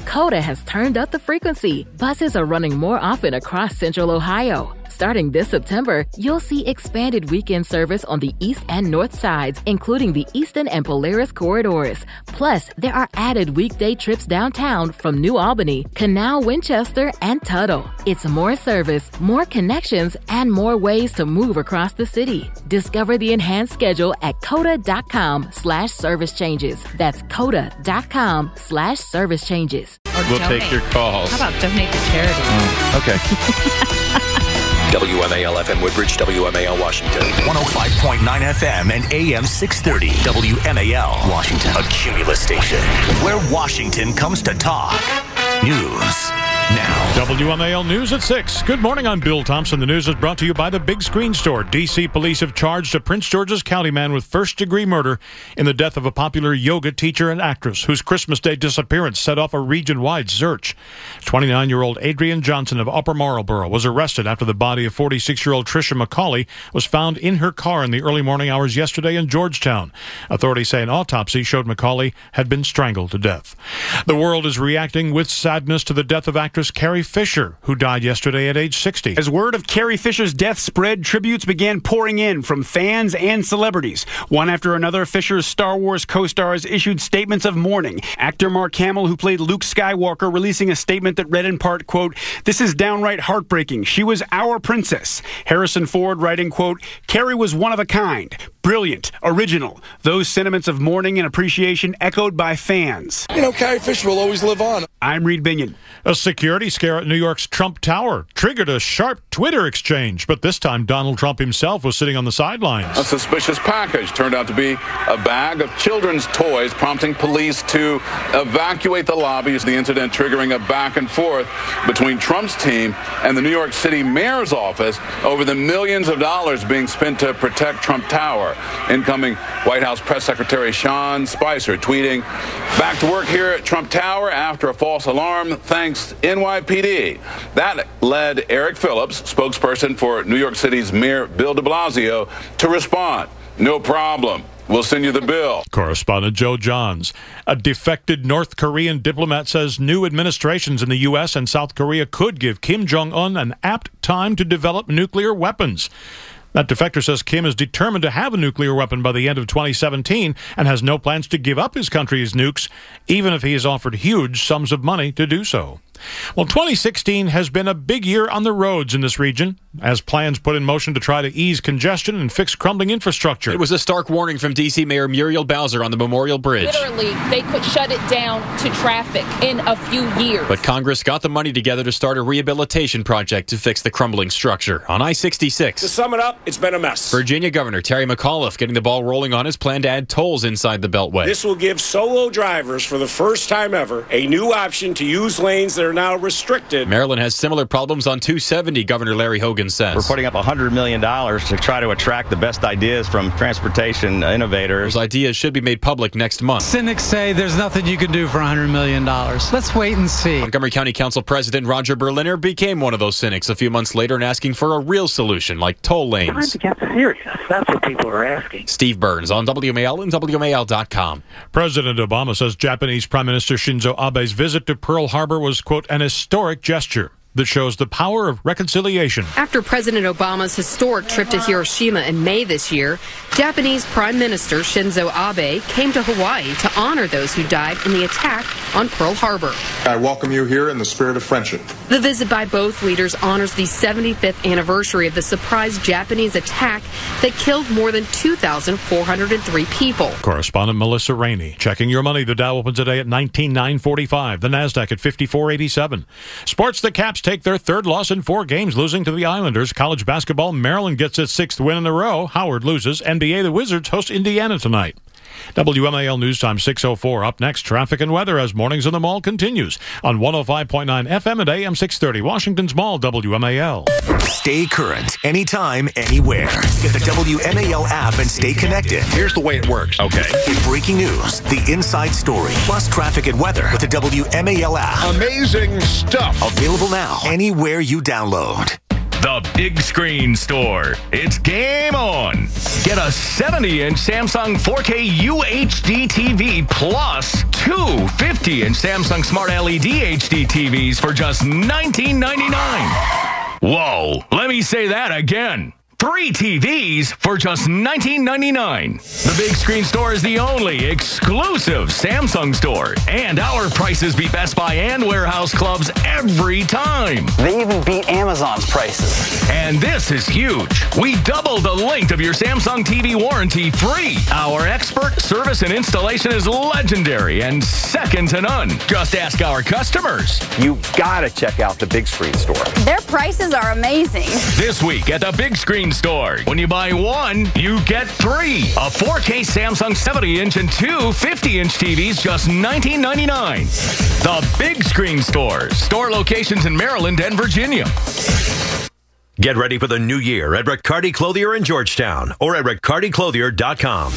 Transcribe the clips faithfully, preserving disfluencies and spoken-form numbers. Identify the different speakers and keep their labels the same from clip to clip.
Speaker 1: COTA has turned up the frequency. Buses are running more often across Central Ohio. Starting this September, you'll see expanded weekend service on the east and north sides, including the Eastern and Polaris corridors. Plus, there are added weekday trips downtown from New Albany, Canal, Winchester, and Tuttle. It's more service, more connections, and more ways to move across the city. Discover the enhanced schedule at COTA.com slash service changes. That's COTA.com slash service changes.
Speaker 2: We'll donate. Take your calls.
Speaker 3: How about donate to charity?
Speaker 2: Oh, okay.
Speaker 4: W M A L F M Woodbridge, W M A L Washington.
Speaker 5: one oh five point nine F M and A M six thirty. W M A L Washington. A Cumulus station where Washington comes to talk. News now.
Speaker 6: W M A L News at six. Good morning, I'm Bill Thompson. The news is brought to you by the Big Screen Store. D C police have charged a Prince George's County man with first-degree murder in the death of a popular yoga teacher and actress whose Christmas Day disappearance set off a region-wide search. twenty-nine-year-old Adrienne Johnson of Upper Marlboro was arrested after the body of forty-six-year-old Tricia McCauley was found in her car in the early morning hours yesterday in Georgetown. Authorities say an autopsy showed McCauley had been strangled to death. The world is reacting with sadness to the death of actress Carrie Fisher, who died yesterday at age sixty.
Speaker 7: As word of Carrie Fisher's death spread, tributes began pouring in from fans and celebrities. One after another, Fisher's Star Wars co-stars issued statements of mourning. Actor Mark Hamill, who played Luke Skywalker, releasing a statement that read in part, quote, "This is downright heartbreaking. She was our princess." Harrison Ford writing, quote, "Carrie was one of a kind, brilliant, original." Those sentiments of mourning and appreciation echoed by fans.
Speaker 8: You know, Carrie Fisher will always live on.
Speaker 7: I'm Reed Binion.
Speaker 6: A security scare at New York's Trump Tower triggered a sharp Twitter exchange, but this time Donald Trump himself was sitting on the sidelines.
Speaker 9: A suspicious package turned out to be a bag of children's toys, prompting police to evacuate the lobby. The incident triggering a back and forth between Trump's team and the New York City mayor's office over the millions of dollars being spent to protect Trump Tower. Incoming White House Press Secretary Sean Spicer tweeting, "Back to work here at Trump Tower after a false alarm, thanks N Y P D." That led Eric Phillips, spokesperson for New York City's Mayor Bill de Blasio, to respond, "No problem. We'll send you the bill."
Speaker 6: Correspondent Joe Johns. A defected North Korean diplomat says new administrations in the U S and South Korea could give Kim Jong-un an apt time to develop nuclear weapons. That defector says Kim is determined to have a nuclear weapon by the end of twenty seventeen and has no plans to give up his country's nukes, even if he is offered huge sums of money to do so. Well, twenty sixteen has been a big year on the roads in this region, as plans put in motion to try to ease congestion and fix crumbling infrastructure.
Speaker 10: It was a stark warning from D C Mayor Muriel Bowser on the Memorial Bridge.
Speaker 11: Literally, they could shut it down to traffic in a few years.
Speaker 10: But Congress got the money together to start a rehabilitation project to fix the crumbling structure on I sixty-six.
Speaker 12: To sum it up, it's been a mess.
Speaker 10: Virginia Governor Terry McAuliffe getting the ball rolling on his plan to add tolls inside the Beltway.
Speaker 12: This will give solo drivers, for the first time ever, a new option to use lanes that are now restricted.
Speaker 10: Maryland has similar problems on two seventy, Governor Larry Hogan says.
Speaker 13: We're putting up one hundred million dollars to try to attract the best ideas from transportation innovators.
Speaker 10: Those ideas should be made public next month.
Speaker 14: Cynics say there's nothing you can do for one hundred million dollars. Let's wait and see.
Speaker 10: Montgomery County Council President Roger Berliner became one of those cynics a few months later and asking for a real solution like toll lanes.
Speaker 15: Time to get serious. That's what people are asking.
Speaker 10: Steve Burns on W M A L and W M A L dot com.
Speaker 6: President Obama says Japanese Prime Minister Shinzo Abe's visit to Pearl Harbor was, quote, an historic gesture that shows the power of reconciliation.
Speaker 16: After President Obama's historic trip to Hiroshima in May this year, Japanese Prime Minister Shinzo Abe came to Hawaii to honor those who died in the attack on Pearl Harbor.
Speaker 17: I welcome you here in the spirit of friendship.
Speaker 16: The visit by both leaders honors the seventy-fifth anniversary of the surprise Japanese attack that killed more than two thousand four hundred three people.
Speaker 6: Correspondent Melissa Rainey. Checking your money, the Dow opens today at nineteen thousand nine hundred forty-five, the NASDAQ at fifty-four eighty-seven. Sports, the Caps take their third loss in four games, losing to the Islanders. College basketball, Maryland gets its sixth win in a row. Howard loses. N B A, the Wizards host Indiana tonight. W M A L News Time six oh four. Up next, traffic and weather as Mornings in the Mall continues on one oh five point nine F M and A M six thirty. Washington's Mall, W M A L.
Speaker 5: Stay current, anytime, anywhere. Get the W M A L app and stay connected.
Speaker 4: Here's the way it works. Okay.
Speaker 5: Get breaking news, the inside story, plus traffic and weather with the W M A L app.
Speaker 4: Amazing stuff.
Speaker 5: Available now, anywhere you download.
Speaker 3: The Big Screen Store. It's game on. Get a seventy-inch Samsung four K U H D T V plus two fifty-inch Samsung Smart L E D H D T Vs for just nineteen ninety-nine. Whoa, let me say that again. Three T Vs for just nineteen ninety-nine. The Big Screen Store is the only exclusive Samsung store, and our prices beat Best Buy and warehouse clubs every time.
Speaker 18: They even beat Amazon's prices.
Speaker 3: And this is huge. We doubled the length of your Samsung T V warranty free. Our expert service and installation is legendary and second to none. Just ask our customers.
Speaker 18: You gotta check out the Big Screen Store.
Speaker 19: Their prices are amazing.
Speaker 3: This week at the Big Screen Store, when you buy one, you get three. A four K Samsung seventy-inch and two fifty-inch T Vs, just nineteen ninety-nine. The Big Screen Store. Store locations in Maryland and Virginia.
Speaker 20: Get ready for the new year at Riccardi Clothier in Georgetown or at riccardi clothier dot com.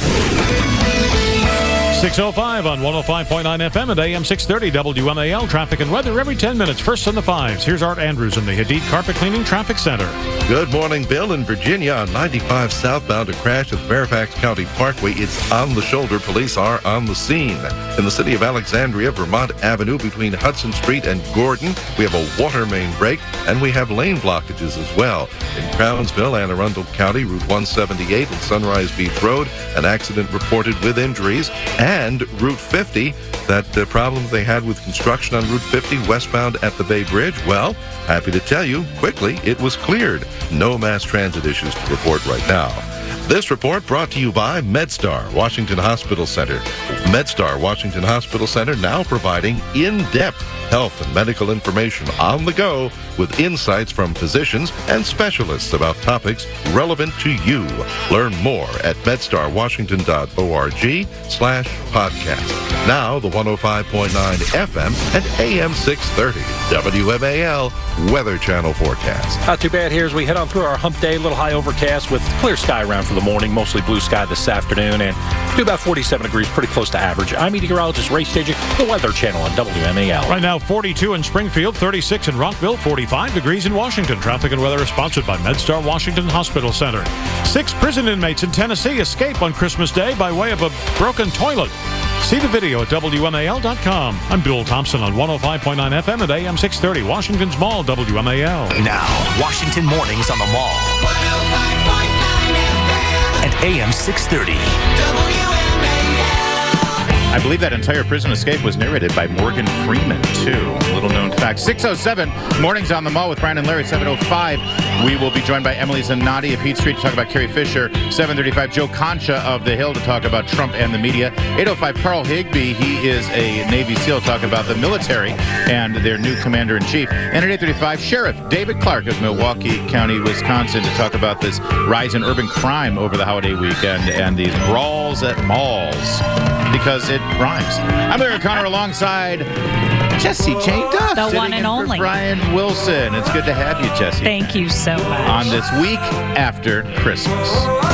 Speaker 6: six oh five on one oh five point nine F M at A M six thirty W M A L. Traffic and weather every ten minutes. First on the fives. Here's Art Andrews in the Hadid Carpet Cleaning Traffic Center.
Speaker 21: Good morning, Bill. In Virginia on ninety-five southbound, a crash at Fairfax County Parkway. It's on the shoulder. Police are on the scene. In the city of Alexandria, Vermont Avenue between Hudson Street and Gordon, we have a water main break, and we have lane blockages as well. In Crownsville, Anne Arundel County, Route one seventy-eight and Sunrise Beach Road, an accident reported with injuries. And Route fifty, that uh, problem they had with construction on Route fifty westbound at the Bay Bridge. Well, happy to tell you, quickly, it was cleared. No mass transit issues to report right now. This report brought to you by MedStar Washington Hospital Center. MedStar Washington Hospital Center now providing in-depth health and medical information on the go with insights from physicians and specialists about topics relevant to you. Learn more at medstar washington dot org slash podcast. Now the one oh five point nine F M and A M six thirty W M A L Weather Channel forecast.
Speaker 22: Not too bad here as we head on through our hump day. A little high overcast with clear sky around for the morning. Mostly blue sky this afternoon and do about forty-seven degrees, pretty close to average. I'm meteorologist Ray Staging, the Weather Channel on W M A L.
Speaker 6: Right now, forty-two in Springfield, thirty-six in Rockville, forty-five degrees in Washington. Traffic and weather is sponsored by MedStar Washington Hospital Center. Six prison inmates in Tennessee escape on Christmas Day by way of a broken toilet. See the video at W M A L dot com. I'm Bill Thompson on one oh five point nine F M at A M six thirty, Washington's Mall, W M A L.
Speaker 5: Now, Washington Mornings on the Mall. And A M six thirty.
Speaker 2: I believe that entire prison escape was narrated by Morgan Freeman, too. Little known fact. six oh seven, Mornings on the Mall with Brian and Larry. seven oh five, we will be joined by Emily Zanotti of Heat Street to talk about Carrie Fisher. seven thirty-five, Joe Concha of The Hill to talk about Trump and the media. eight oh five, Carl Higbee. He is a Navy SEAL talking about the military and their new commander-in-chief. And at eight thirty-five, Sheriff David Clark of Milwaukee County, Wisconsin, to talk about this rise in urban crime over the holiday weekend and these brawls at malls. Because it rhymes. I'm Larry Connor alongside Jesse Jane Duff.
Speaker 23: The one and only.
Speaker 2: Brian Wilson. It's good to have you, Jesse.
Speaker 23: Thank you so much.
Speaker 2: On this week after Christmas.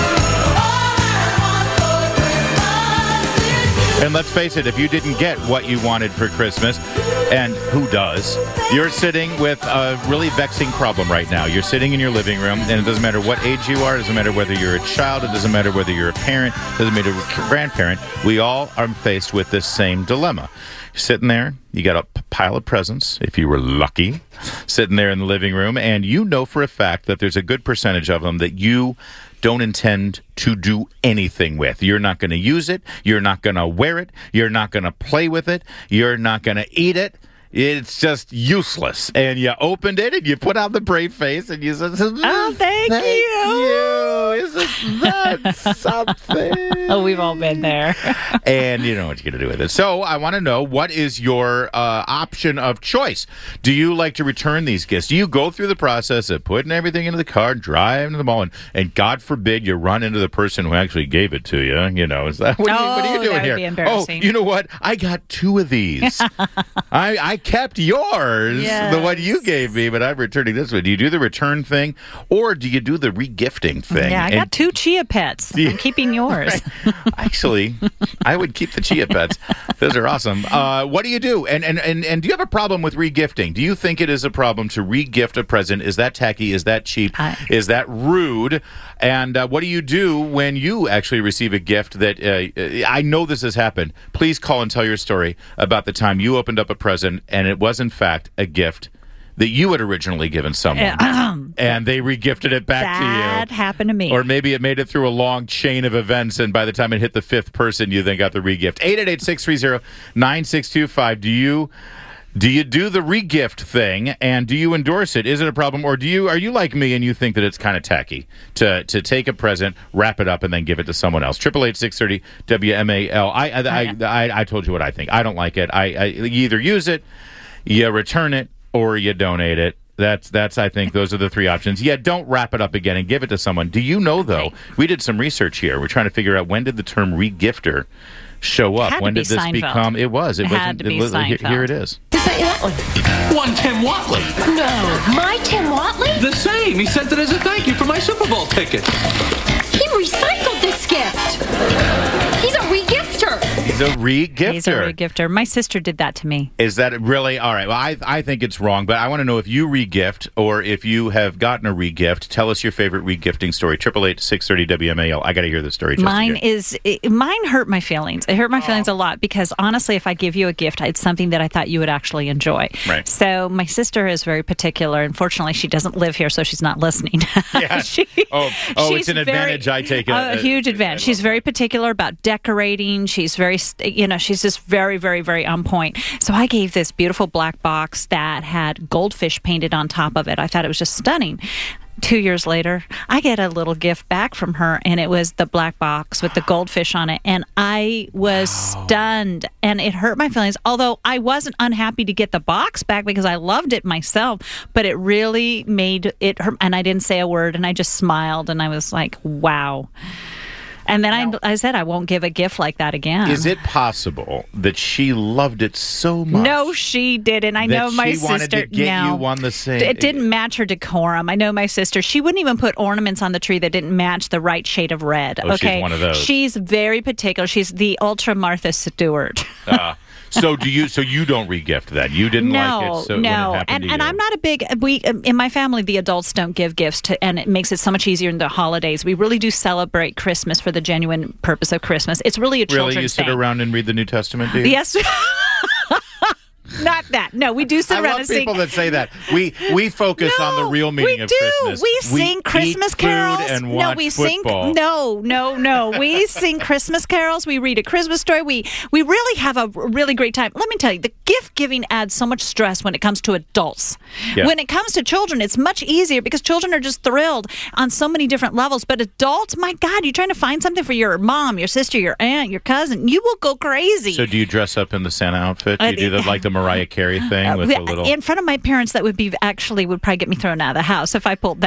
Speaker 2: And let's face it, if you didn't get what you wanted for Christmas, and who does, you're sitting with a really vexing problem right now. You're sitting in your living room, and it doesn't matter what age you are, it doesn't matter whether you're a child, it doesn't matter whether you're a parent, it doesn't matter if you're a grandparent. We all are faced with this same dilemma. You're sitting there, you got a p- pile of presents, if you were lucky, sitting there in the living room, and you know for a fact that there's a good percentage of them that you don't intend to do anything with. You're not going to use it. You're not going to wear it. You're not going to play with it. You're not going to eat it. It's just useless. And you opened it and you put on the brave face and you said,
Speaker 23: oh, thank,
Speaker 2: thank
Speaker 23: you.
Speaker 2: you. Isn't that something?
Speaker 23: Oh, we've all been there.
Speaker 2: And you know what you're going to do with it. So I want to know, what is your uh, option of choice? Do you like to return these gifts? Do you go through the process of putting everything into the car, driving to the mall, and, and God forbid you run into the person who actually gave it to you? You know, is that what,
Speaker 23: oh,
Speaker 2: are, you, what are you doing
Speaker 23: that would
Speaker 2: here?
Speaker 23: Be embarrassing.
Speaker 2: Oh, you know what? I got two of these. I, I kept yours,
Speaker 23: yes.
Speaker 2: the one you gave me, but I'm returning this one. Do you do the return thing, or do you do the regifting thing?
Speaker 23: Yeah, I
Speaker 2: and,
Speaker 23: got two Two chia pets.
Speaker 2: Yeah.
Speaker 23: I'm keeping yours.
Speaker 2: Actually, I would keep the chia pets. Those are awesome. Uh, what do you do? And, and and and do you have a problem with regifting? Do you think it is a problem to regift a present? Is that tacky? Is that cheap?
Speaker 23: I-
Speaker 2: Is that rude? And uh, what do you do when you actually receive a gift that uh, I know this has happened? Please call and tell your story about the time you opened up a present and it was in fact a gift that you had originally given someone, and they regifted it back to you.
Speaker 23: That happened to me.
Speaker 2: Or maybe it made it through a long chain of events, and by the time it hit the fifth person, you then got the regift. eight eight eight, six three zero, nine six two five. Do you do you do the regift thing, and do you endorse it? Is it a problem, or do you are you like me and you think that it's kind of tacky to to take a present, wrap it up, and then give it to someone else? Triple eight six thirty W M A L. I I, I I I told you what I think. I don't like it. I, I you either use it, you return it, or you donate it. That's, that's. I think those are the three options. Yeah, don't wrap it up again and give it to someone. Do you know, though, we did some research here. We're trying to figure out when did the term regifter show up?
Speaker 23: Had to
Speaker 2: When
Speaker 23: be
Speaker 2: did this
Speaker 23: Seinfeld.
Speaker 2: become? It was. It,
Speaker 23: It
Speaker 2: wasn't.
Speaker 23: had to be
Speaker 2: it, here,
Speaker 23: Seinfeld.
Speaker 2: here it is.
Speaker 1: One Tim Watley.
Speaker 7: No. My Tim Watley?
Speaker 1: The same. He sent it as a thank you for my Super Bowl ticket.
Speaker 7: He recycled this gift. He's a regifter.
Speaker 2: He's a regifter.
Speaker 23: He's a regifter. My sister did that to me.
Speaker 2: Is that really? All right. Well, I, I think it's wrong, but I want to know if you regift or if you have gotten a regift. Tell us your favorite regifting story. Triple eight six thirty W M A L. I got to hear the story. Just
Speaker 23: Mine
Speaker 2: again.
Speaker 23: is it, mine hurt my feelings. It hurt my feelings
Speaker 2: Oh.
Speaker 23: a lot because honestly, if I give you a gift, it's something that I thought you would actually enjoy.
Speaker 2: Right.
Speaker 23: So my sister is very particular. Unfortunately, she doesn't live here, so she's not listening.
Speaker 2: Yeah.
Speaker 23: She-
Speaker 2: oh, oh
Speaker 23: she's
Speaker 2: it's an
Speaker 23: very-
Speaker 2: advantage. I take it.
Speaker 23: A huge advantage. She's very particular about decorating. She's very, st- you know, she's just very, very, very on point. So I gave this beautiful black box that had goldfish painted on top of it. I thought it was just stunning. Two years later, I get a little gift back from her, and it was the black box with the goldfish on it. And I was stunned, and it hurt my feelings. Although I wasn't unhappy to get the box back because I loved it myself, but it really made it hurt. And I didn't say a word, and I just smiled, and I was like, wow. And then I, I said, I won't give a gift like that again.
Speaker 2: Is it possible that she loved it so much?
Speaker 23: No, she didn't. I
Speaker 2: that
Speaker 23: know my
Speaker 2: she
Speaker 23: sister.
Speaker 2: wanted to get
Speaker 23: no.
Speaker 2: you one the same.
Speaker 23: It didn't match her decorum. I know my sister. She wouldn't even put ornaments on the tree that didn't match the right shade of red.
Speaker 2: Oh, she's
Speaker 23: okay,
Speaker 2: one of those.
Speaker 23: She's very particular. She's the ultra Martha Stewart.
Speaker 2: Uh, so do you? So you don't regift that? You didn't
Speaker 23: no,
Speaker 2: like it. So when it
Speaker 23: no,
Speaker 2: happened
Speaker 23: and
Speaker 2: to
Speaker 23: and
Speaker 2: you.
Speaker 23: I'm not a big. We in my family, the adults don't give gifts, to, and it makes it so much easier in the holidays. We really do celebrate Christmas for the genuine purpose of Christmas. It's really a children's
Speaker 2: Really, you sit
Speaker 23: thing.
Speaker 2: around and read the New Testament, do you?
Speaker 23: Yes. Not that. No, we do sit
Speaker 2: I
Speaker 23: around
Speaker 2: love
Speaker 23: and sing.
Speaker 2: people that say that. We we focus
Speaker 23: No,
Speaker 2: on the real meaning
Speaker 23: we
Speaker 2: of
Speaker 23: do.
Speaker 2: Christmas.
Speaker 23: We sing
Speaker 2: eat
Speaker 23: Christmas
Speaker 2: food
Speaker 23: carols.
Speaker 2: and
Speaker 23: no,
Speaker 2: watch
Speaker 23: we
Speaker 2: football.
Speaker 23: sing. No, no, no. We sing Christmas carols. We read a Christmas story. We we really have a really great time. Let me tell you, the gift giving adds so much stress when it comes to adults.
Speaker 2: Yeah.
Speaker 23: When it comes to children, it's much easier because children are just thrilled on so many different levels. But adults, my God, you're trying to find something for your mom, your sister, your aunt, your cousin. You will go crazy.
Speaker 2: So do you dress up in the Santa outfit? Do you do the, like the Mariah Carey thing
Speaker 23: Uh,
Speaker 2: with
Speaker 23: we-
Speaker 2: the little?
Speaker 23: In front of my parents, that would be actually would probably get me thrown out of the house if I pulled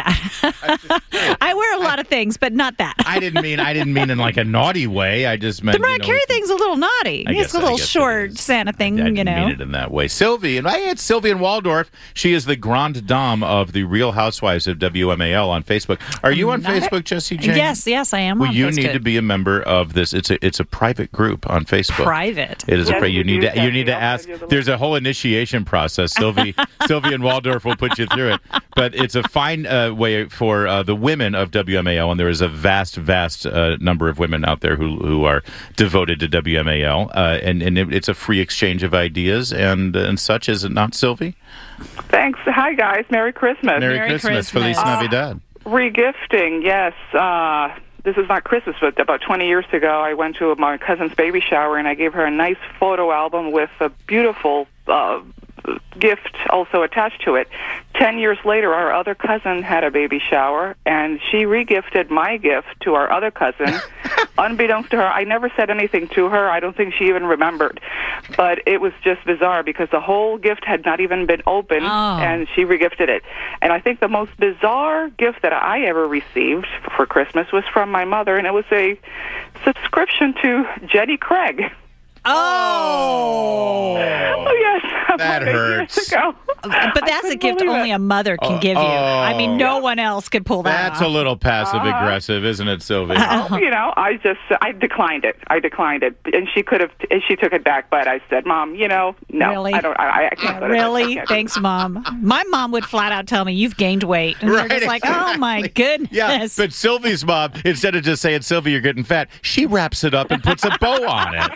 Speaker 23: that. I wear a lot of things, but not that.
Speaker 2: I didn't mean I didn't mean in like a naughty way. I just meant
Speaker 23: The Mariah
Speaker 2: you know,
Speaker 23: Carey thing's a little naughty.
Speaker 2: I
Speaker 23: It's
Speaker 2: guess-
Speaker 23: a
Speaker 2: I
Speaker 23: little
Speaker 2: guess it
Speaker 23: short Santa thing,
Speaker 2: I
Speaker 23: you
Speaker 2: didn't
Speaker 23: know.
Speaker 2: mean it in that way. Sylvie, and I it's Sylvie in Waldorf. She is the grande dame of the Real Housewives of W M A L on Facebook. Are you on
Speaker 23: Not-
Speaker 2: Facebook, Jesse Jane?
Speaker 23: Yes, yes, I am.
Speaker 2: Well,
Speaker 23: on
Speaker 2: you
Speaker 23: Facebook.
Speaker 2: need to be a member of this. It's a it's a private group on Facebook.
Speaker 23: Private.
Speaker 2: It is a
Speaker 23: Yes,
Speaker 2: pri- you
Speaker 23: you
Speaker 2: need
Speaker 23: do,
Speaker 2: to you need to
Speaker 23: Jesse. I'll
Speaker 2: ask.
Speaker 23: send you the
Speaker 2: There's a whole initiation process. Sylvie Sylvie in Waldorf will put you through it. But it's a fine uh, way for uh, the women of W M A L, and there is a vast vast uh, number of women out there who who are devoted to W M A L, uh, and and it, it's a free exchange of ideas and and such. Is it not, Sylvie?
Speaker 8: Thanks. Hi, guys. Merry Christmas.
Speaker 2: Merry, Christmas. Feliz Navidad.
Speaker 8: Regifting, yes. Uh, this is not Christmas, but about twenty years ago, I went to my cousin's baby shower, and I gave her a nice photo album with a beautiful uh, gift also attached to it. Ten years later, our other cousin had a baby shower, and she regifted my gift to our other cousin. Unbeknownst to her, I never said anything to her. I don't think she even remembered. But it was just bizarre because the whole gift had not even been opened,
Speaker 23: Oh.
Speaker 8: and she regifted it. And I think the most bizarre gift that I ever received for Christmas was from my mother, and it was a subscription to Jenny Craig.
Speaker 23: Oh,
Speaker 8: Oh, yes.
Speaker 2: That
Speaker 8: about eight
Speaker 2: hurts.
Speaker 8: years ago.
Speaker 23: But that's a gift only a mother can give you. I mean, no one else could pull that
Speaker 2: That's
Speaker 23: off.
Speaker 2: a little passive-aggressive, isn't it, Sylvie?
Speaker 8: Oh, you know, I just, I declined it. I declined it. And she could have, and she took it back, but I said, Mom, you know, no.
Speaker 23: Really?
Speaker 8: I don't, I, I can't.
Speaker 23: Really? Thanks, Mom. My mom would flat out tell me, you've gained weight. And
Speaker 2: Right,
Speaker 23: you're just like, oh, my goodness.
Speaker 2: Yeah, but Sylvie's mom, instead of just saying, Sylvie, you're getting fat, she wraps it up and puts a bow on it.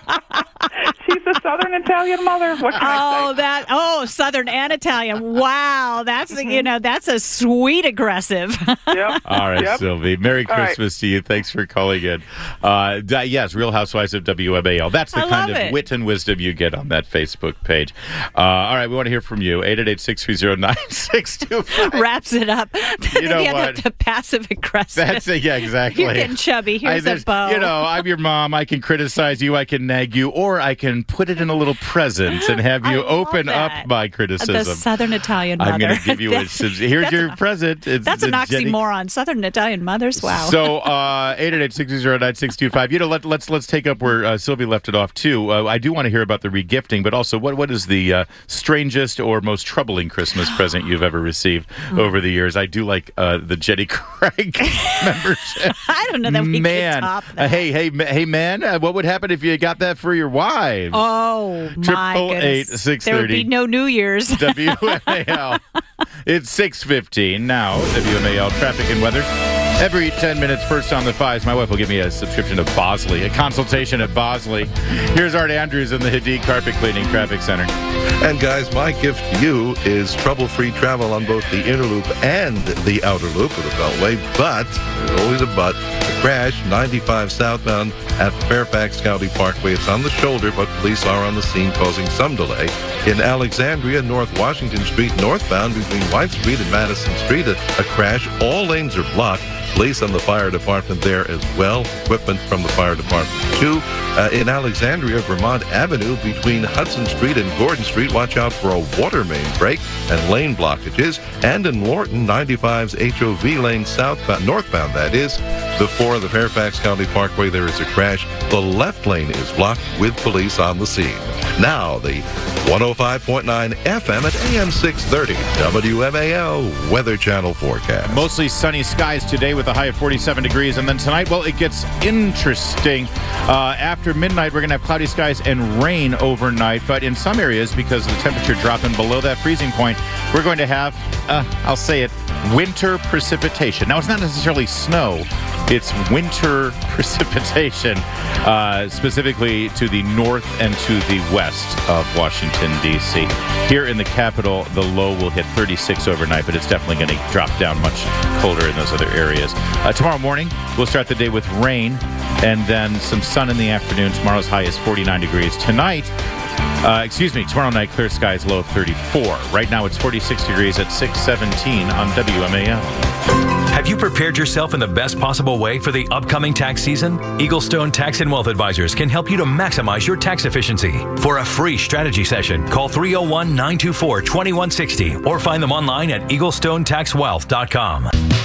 Speaker 8: She's a Southern Italian mother. What can I
Speaker 23: Oh,
Speaker 8: say?
Speaker 23: that, oh, Southern and Italian. Wow. That's, you know, that's a sweet aggressive.
Speaker 8: Yep.
Speaker 2: All right,
Speaker 8: Yep.
Speaker 2: Sylvie. Merry
Speaker 8: All right.
Speaker 2: Christmas to you. Thanks for calling in. Uh, d- yes, Real Housewives of W M A L. That's the
Speaker 23: I
Speaker 2: kind
Speaker 23: love
Speaker 2: of
Speaker 23: it.
Speaker 2: wit and wisdom you get on that Facebook page. Uh, all right, we want to hear from you. eight eight eight, six three zero, nine six two five.
Speaker 23: Wraps it up.
Speaker 2: You know
Speaker 23: yeah,
Speaker 2: what?
Speaker 23: The, the passive aggressive.
Speaker 2: That's it. Yeah, exactly.
Speaker 23: You're getting chubby. Here's
Speaker 2: I,
Speaker 23: a
Speaker 2: there's-
Speaker 23: bow.
Speaker 2: You know, I'm your mom. I can criticize you. I can nag you, or I can put it in a little present and have you
Speaker 23: I love
Speaker 2: open
Speaker 23: that.
Speaker 2: up my criticism.
Speaker 23: The Southern Italian mother.
Speaker 2: I'm going to give you a. Here's
Speaker 23: That's
Speaker 2: your
Speaker 23: an-
Speaker 2: present. It's
Speaker 23: That's an
Speaker 2: the Jenny-
Speaker 23: oxymoron. Southern Italian mothers. Wow.
Speaker 2: So uh, eight eight eight, six zero, nine six two five. You know, let, let's let's take up where uh, Sylvie left it off too. Uh, I do want to hear about the regifting, but also what what is the uh, strangest or most troubling Christmas present you've ever received over the years? I do like uh, the Jenny Craig membership.
Speaker 23: I don't know that we
Speaker 2: man,
Speaker 23: could top
Speaker 2: uh,
Speaker 23: that.
Speaker 2: hey hey ma- hey man, uh, what would happen if you got that for your wives?
Speaker 23: Oh, my
Speaker 2: Triple
Speaker 23: goodness.
Speaker 2: eight six
Speaker 23: There would
Speaker 2: thirty.
Speaker 23: be no New Year's.
Speaker 2: W M A L. It's six fifteen now. W M A L traffic and weather. Every ten minutes, first on the fives, my wife will give me a subscription to Bosley, a consultation at Bosley. Here's Art Andrews in the Hadid Carpet Cleaning Traffic Center.
Speaker 21: And guys, my gift to you is trouble-free travel on both the inner loop and the outer loop of the Beltway. But, there's always a but, a crash ninety-five southbound at Fairfax County Parkway. It's on the shoulder, but police are on the scene causing some delay. In Alexandria, North Washington Street, northbound between White Street and Madison Street, a, a crash. All lanes are blocked. Police and the fire department there as well. Equipment from the fire department too. Uh, in Alexandria, Vermont Avenue between Hudson Street and Gordon Street, watch out for a water main break and lane blockages. And in Lorton, ninety-five's H O V lane southbound, northbound that is, before the Fairfax County Parkway, there is a crash. The left lane is blocked with police on the scene. Now, the one oh five point nine F M at A M six thirty W M A L Weather Channel forecast.
Speaker 2: Mostly sunny skies today with a high of forty-seven degrees. And then tonight, well, it gets interesting. Uh, after midnight, we're going to have cloudy skies and rain overnight. But in some areas, because of the temperature dropping below that freezing point, we're going to have, uh, I'll say it, winter precipitation. Now, it's not necessarily snow. It's winter precipitation, uh, specifically to the north and to the west of Washington, D C Here in the capital, the low will hit thirty-six overnight, but it's definitely going to drop down much colder in those other areas. Uh, tomorrow morning, we'll start the day with rain and then some sun in the afternoon. Tomorrow's high is forty-nine degrees. Tonight, uh, excuse me, tomorrow night, clear skies, low of thirty-four. Right now, it's forty-six degrees at six seventeen on W M A L.
Speaker 20: Have you prepared yourself in the best possible way for the upcoming tax season? Eaglestone Tax and Wealth Advisors can help you to maximize your tax efficiency. For a free strategy session, call three oh one, nine two four, two one six oh or find them online at eaglestone tax wealth dot com.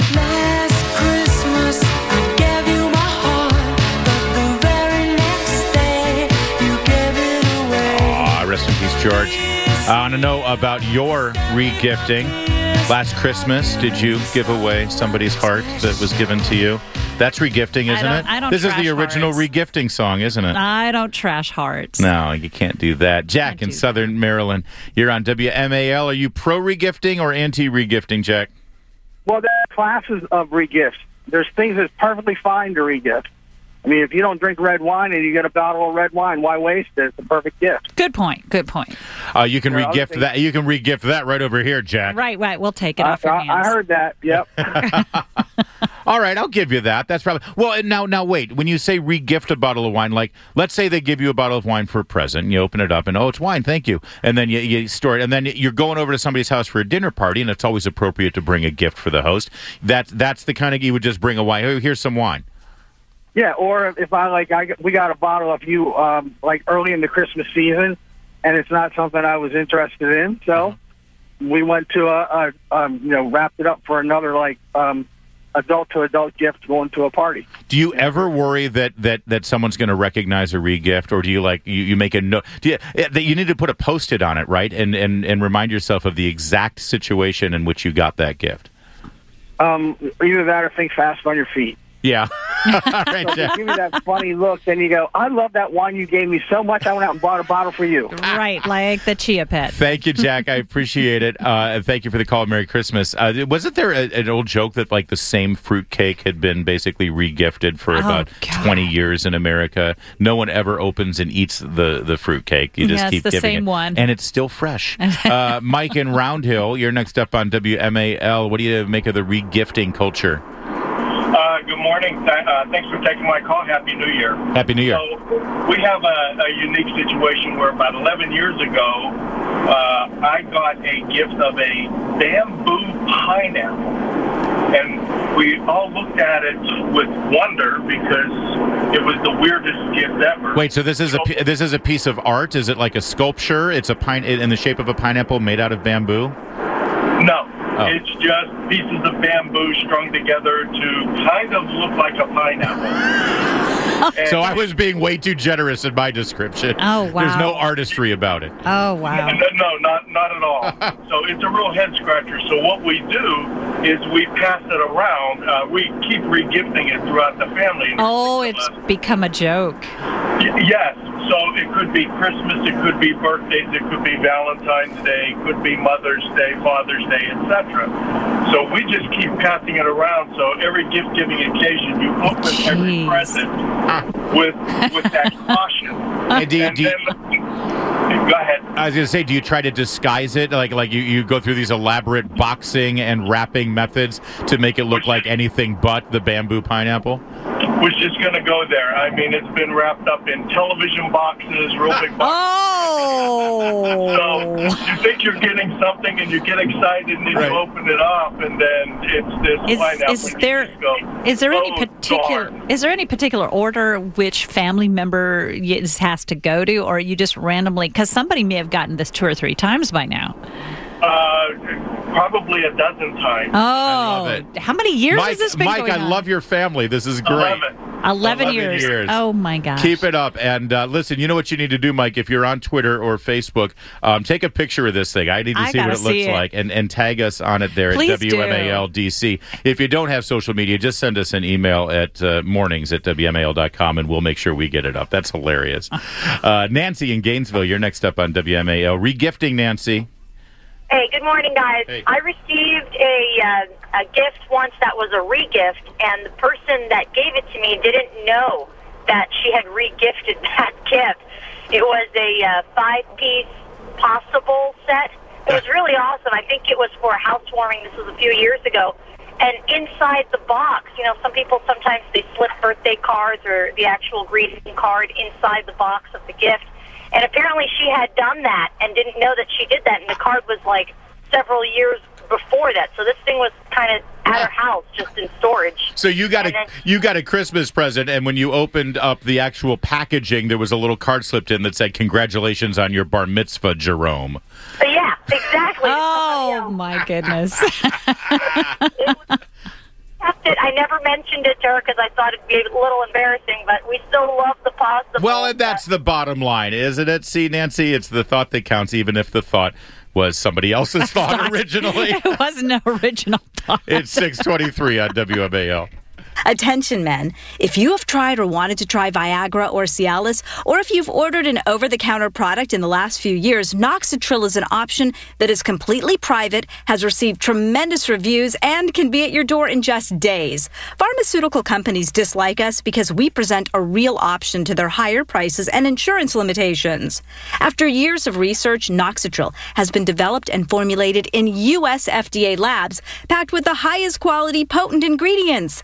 Speaker 9: Last Christmas, I gave you my heart, but the very next day, you gave it away.
Speaker 2: Aw, rest in peace, George. I want to know about your re-gifting. Last Christmas, did you give away somebody's heart that was given to you? That's re-gifting, isn't
Speaker 23: I
Speaker 2: it?
Speaker 23: don't- I don't
Speaker 2: this is the
Speaker 23: trash
Speaker 2: original
Speaker 23: hearts.
Speaker 2: re-gifting song, isn't it?
Speaker 23: I don't trash hearts.
Speaker 2: No, you can't do that. Jack in Southern Maryland, you're on W M A L. Are you pro re-gifting or anti re-gifting, Jack?
Speaker 11: Well, there are classes of regift. There's things that's perfectly fine to regift. I mean, if you don't drink red wine and you get a bottle of red wine, why waste it? It's a perfect gift.
Speaker 23: Good point. Good point.
Speaker 2: Uh, you can
Speaker 11: There are other
Speaker 2: re-gift
Speaker 11: things-
Speaker 2: that. You can re-gift that right over here, Jack.
Speaker 23: Right, right. We'll take it
Speaker 11: I,
Speaker 23: off your
Speaker 11: I,
Speaker 23: hands.
Speaker 11: I heard that. Yep.
Speaker 2: All right, I'll give you that. That's probably well. and Now, now, wait. When you say re-gift a bottle of wine, like let's say they give you a bottle of wine for a present, and you open it up, and oh, it's wine, thank you, and then you, you store it, and then you're going over to somebody's house for a dinner party, and it's always appropriate to bring a gift for the host. That's that's the kind of you would just bring a wine. Oh, here's some wine.
Speaker 11: Yeah, or if I like, I got- we got a bottle of you um, like early in the Christmas season, and it's not something I was interested in, so we went to a, a um, you know wrapped it up for another like um, adult-to-adult gift going to a party.
Speaker 2: Do you ever worry that that, that someone's going to recognize a re-gift, or do you like you, you make a note? Do you, that you need to put a post-it on it, right, and, and and remind yourself of the exact situation in which you got that gift?
Speaker 11: Um, either that or think fast on your feet.
Speaker 2: Yeah. Right,
Speaker 11: so
Speaker 2: Jack.
Speaker 11: give me that funny look, then you go, I love that wine you gave me so much, I went out and bought a bottle for you.
Speaker 23: Right, like the Chia Pet.
Speaker 2: Thank you, Jack. I appreciate it. Uh, and thank you for the call. Merry Christmas. Uh, wasn't there a, an old joke that like the same fruit cake had been basically re-gifted for
Speaker 23: Oh,
Speaker 2: about
Speaker 23: God.
Speaker 2: twenty years in America? No one ever opens and eats the, the fruit cake. You just
Speaker 23: Yeah, it's
Speaker 2: keep
Speaker 23: the
Speaker 2: giving
Speaker 23: same
Speaker 2: it.
Speaker 23: one.
Speaker 2: And it's still fresh. uh, Mike in Round Hill, you're next up on W M A L. What do you make of the re-gifting culture?
Speaker 12: Uh, good morning. Th- uh, thanks for taking my call. Happy New Year.
Speaker 2: Happy New Year.
Speaker 12: So we have a, a unique situation where about eleven years ago, uh, I got a gift of a bamboo pineapple. And we all looked at it with wonder because it was the weirdest gift ever.
Speaker 2: Wait, so this is a pi- this is a piece of art? Is it like a sculpture? It's a pine in the shape of a pineapple made out of bamboo?
Speaker 12: No.
Speaker 2: Oh.
Speaker 12: It's just pieces of bamboo strung together to kind of look like a pineapple. And-
Speaker 2: So I was being way too generous in my description.
Speaker 23: Oh, wow.
Speaker 2: There's no artistry about it.
Speaker 23: Oh, wow.
Speaker 12: No, no, not not at all. So it's a real head scratcher. So what we do is we pass it around. Uh, we keep re-gifting it throughout the family.
Speaker 23: Oh, it's become a joke.
Speaker 12: Y- yes. So it could be Christmas, it could be birthdays, it could be Valentine's Day, it could be Mother's Day, Father's Day, et cetera. So we just keep passing it around. So every gift-giving occasion, you open every present with with that caution.
Speaker 2: And do you-
Speaker 12: And
Speaker 2: do you-
Speaker 12: then- go ahead.
Speaker 2: I was going to say, do you try to disguise it? Like like you, you go through these elaborate boxing and wrapping methods to make it look like anything but the bamboo pineapple?
Speaker 12: Was just going to go there. I mean, it's been wrapped up in television boxes, real big boxes.
Speaker 23: Oh!
Speaker 12: So you think you're getting something, and you get excited, and then
Speaker 2: Right.
Speaker 12: you open it up, and then it's this
Speaker 23: Is,
Speaker 12: pineapple.
Speaker 23: is
Speaker 12: and you
Speaker 23: there
Speaker 12: just go,
Speaker 23: is there any
Speaker 12: "Oh,
Speaker 23: particular
Speaker 12: darn."
Speaker 23: is there any particular order which family member is, has to go to, or you just randomly? Because somebody may have gotten this two or three times by now.
Speaker 12: Uh, probably a dozen times.
Speaker 23: Oh,
Speaker 2: love it.
Speaker 23: how many years
Speaker 2: Mike,
Speaker 23: has this been
Speaker 2: Mike,
Speaker 23: going
Speaker 2: I
Speaker 23: on?
Speaker 2: love your family. This is great.
Speaker 12: Eleven.
Speaker 23: Eleven,
Speaker 2: eleven
Speaker 23: years.
Speaker 2: years.
Speaker 23: Oh my gosh!
Speaker 2: Keep it up. And uh, listen, you know what you need to do, Mike? If you're on Twitter or Facebook, um, take a picture of this thing. I need to
Speaker 23: I
Speaker 2: see what
Speaker 23: gotta
Speaker 2: it looks
Speaker 23: see it.
Speaker 2: like, and, and tag us on it there
Speaker 23: Please
Speaker 2: at W M A L D C. If you don't have social media, just send us an email at uh, mornings at W M A L dot com, and we'll make sure we get it up. That's hilarious. Uh, Nancy in Gainesville, you're next up on W M A L. Regifting, Nancy.
Speaker 13: Hey, good morning, guys.
Speaker 2: Hey.
Speaker 13: I received a uh, a gift once that was a regift, and the person that gave it to me didn't know that she had regifted that gift. It was a uh, five-piece possible set. It was really awesome. I think it was for a housewarming. This was a few years ago. And inside the box, you know, some people sometimes they slip birthday cards or the actual greeting card inside the box of the gift. And apparently she had done that and didn't know that she did that, and the card was like several years before that. So this thing was kind of at her house, just in storage.
Speaker 2: So you got
Speaker 13: And
Speaker 2: a
Speaker 13: then-
Speaker 2: you got a Christmas present, and when you opened up the actual packaging, there was a little card slipped in that said, "Congratulations on your bar mitzvah, Jerome."
Speaker 13: So yeah, exactly.
Speaker 23: Oh my goodness!
Speaker 13: It, I never mentioned it to her because I thought it'd be a little embarrassing, but we still love the possible.
Speaker 2: Well, and that's the bottom line, isn't it? See, Nancy, it's the thought that counts, even if the thought was somebody else's thought originally.
Speaker 23: It wasn't an original thought.
Speaker 2: It's six twenty-three on W M A L.
Speaker 14: Attention, men. If you have tried or wanted to try Viagra or Cialis, or if you've ordered an over-the-counter product in the last few years, Noxitril is an option that is completely private, has received tremendous reviews, and can be at your door in just days. Pharmaceutical companies dislike us because we present a real option to their higher prices and insurance limitations. After years of research, Noxitril has been developed and formulated in U S F D A labs, packed with the highest quality potent ingredients. Noxitril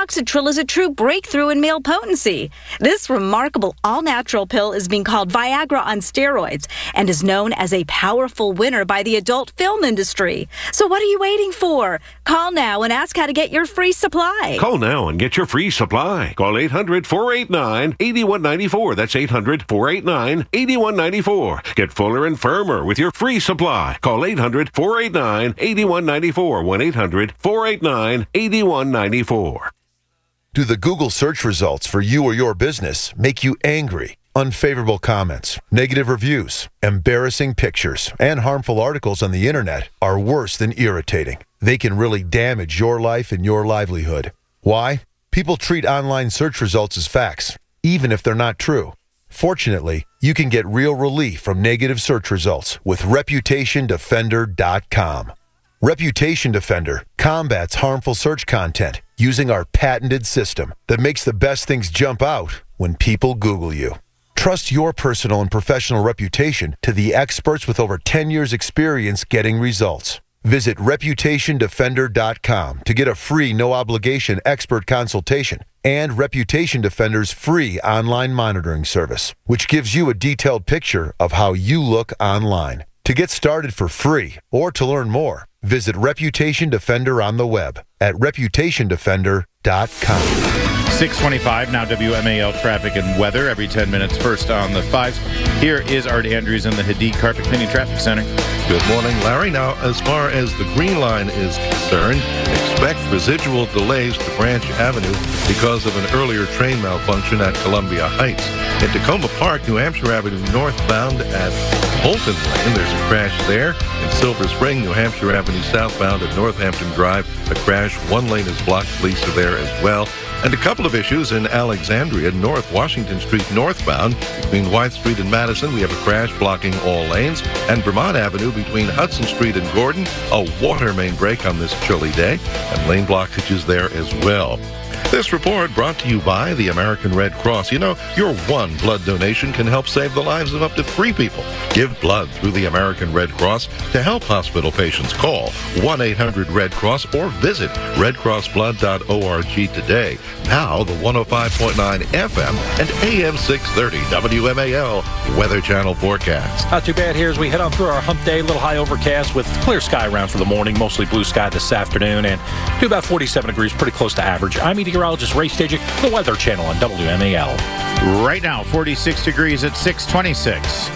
Speaker 14: Noxitril is a true breakthrough in male potency. This remarkable all-natural pill is being called Viagra on steroids and is known as a powerful winner by the adult film industry. So what are you waiting for? Call now and ask how to get your free supply.
Speaker 10: Call now and get your free supply. Call eight hundred, four eight nine, eight one nine four. That's eight hundred, four eight nine, eight one nine four. Get fuller and firmer with your free supply. Call eight hundred, four eight nine, eight one nine four. one eight hundred, four eight nine, eight one nine four.
Speaker 15: Do the Google search results for you or your business make you angry? Unfavorable comments, negative reviews, embarrassing pictures, and harmful articles on the internet are worse than irritating. They can really damage your life and your livelihood. Why? People treat online search results as facts, even if they're not true. Fortunately, you can get real relief from negative search results with reputation defender dot com. Reputation Defender combats harmful search content using our patented system that makes the best things jump out when people Google you. Trust your personal and professional reputation to the experts with over ten years experience getting results. Visit reputation defender dot com to get a free no-obligation expert consultation and Reputation Defender's free online monitoring service, which gives you a detailed picture of how you look online. To get started for free or to learn more, visit Reputation Defender on the web at reputation defender dot com.
Speaker 2: six twenty-five, now W M A L traffic and weather every ten minutes. First on the fives. Here is Art Andrews in the Hadid Carpet Cleaning Traffic Center.
Speaker 21: Good morning, Larry. Now, as far as the Green Line is concerned, expect residual delays to Branch Avenue because of an earlier train malfunction at Columbia Heights. In Tacoma Park, New Hampshire Avenue northbound at Bolton Lane, there's a crash there. In Silver Spring, New Hampshire Avenue southbound at Northampton Drive, a crash. One lane is blocked. Police are there as well. And a couple of issues in Alexandria, North Washington Street northbound. Between White Street and Madison, we have a crash blocking all lanes. And Vermont Avenue between Hudson Street and Gordon, a water main break on this chilly day. And lane blockages there as well. This report brought to you by the American Red Cross. You know, your one blood donation can help save the lives of up to three people. Give blood through the American Red Cross to help hospital patients. Call one eight hundred red cross or visit red cross blood dot org today. Now, the one oh five point nine F M and A M six thirty W M A L Weather Channel forecast.
Speaker 22: Not too bad here as we head on through our hump day. A little high overcast with clear sky around for the morning. Mostly blue sky this afternoon and to about forty-seven degrees, pretty close to average. I'm meteorologist Ray Stajic, the Weather Channel on W M A L.
Speaker 2: Right now, forty-six degrees at six twenty-six.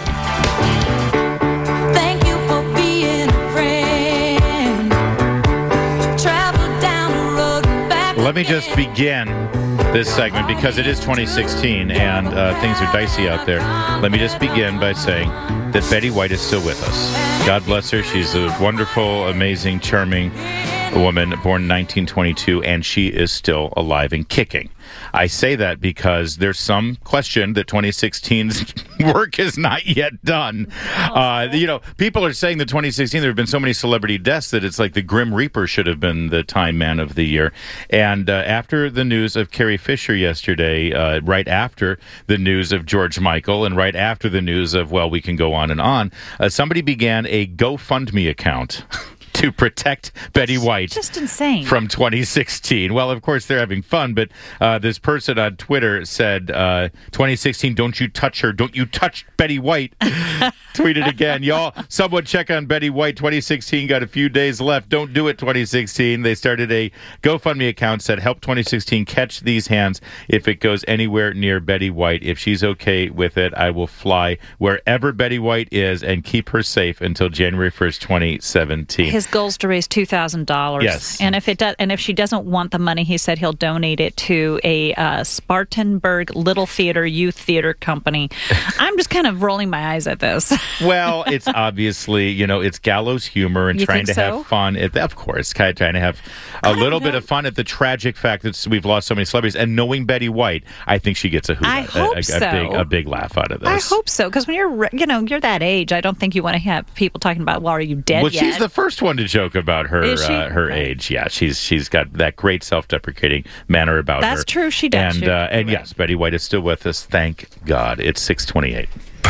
Speaker 9: Thank you for being a friend. Travel down the road back.
Speaker 2: Let me just begin this segment because it is twenty sixteen and uh, things are dicey out there. Let me just begin by saying that Betty White is still with us. God bless her. She's a wonderful, amazing, charming woman born in nineteen twenty-two, and she is still alive and kicking. I say that because there's some question that twenty sixteen's work is not yet done. Uh, you know, people are saying that twenty sixteen, there have been so many celebrity deaths that it's like the Grim Reaper should have been the Time Man of the Year. And uh, after the news of Carrie Fisher yesterday, uh, right after the news of George Michael, and right after the news of, well, we can go on and on, uh, somebody began a GoFundMe account to protect Betty White.
Speaker 23: Just insane.
Speaker 2: From twenty sixteen. Well, of course, they're having fun, but uh, this person on Twitter said, uh, twenty sixteen, don't you touch her. Don't you touch Betty White. Tweeted again. Y'all, someone check on Betty White. twenty sixteen got a few days left. Don't do it, twenty sixteen. They started a GoFundMe account, said, help twenty sixteen catch these hands if it goes anywhere near Betty White. If she's okay with it, I will fly wherever Betty White is and keep her safe until January first, twenty seventeen.
Speaker 23: His goal is to raise two thousand dollars.
Speaker 2: Yes.
Speaker 23: And if it does, and if she doesn't want the money, he said he'll donate it to a uh, Spartanburg Little Theater Youth Theater Company. I'm just kind of rolling my eyes at this.
Speaker 2: Well, it's obviously, you know, it's gallows humor and
Speaker 23: You
Speaker 2: trying to
Speaker 23: think so?
Speaker 2: have fun. At, of course, kind of trying to have a little bit of fun at the tragic fact that we've lost so many celebrities. And knowing Betty White, I think she gets a hoot,
Speaker 23: I
Speaker 2: a,
Speaker 23: hope
Speaker 2: a, a,
Speaker 23: so.
Speaker 2: big, a big laugh out of this.
Speaker 23: I hope so, because when you're, you know, you're that age, I don't think you want to have people talking about, well, are you dead
Speaker 2: Well,
Speaker 23: yet?
Speaker 2: she's the first one to joke about her
Speaker 23: Is she?
Speaker 2: uh, her age. Yeah, she's she's got that great self-deprecating manner about her.
Speaker 23: That's true. She does.
Speaker 2: And
Speaker 23: She-
Speaker 2: uh, and yes, Betty White is still with us. Thank God. It's six twenty-eight.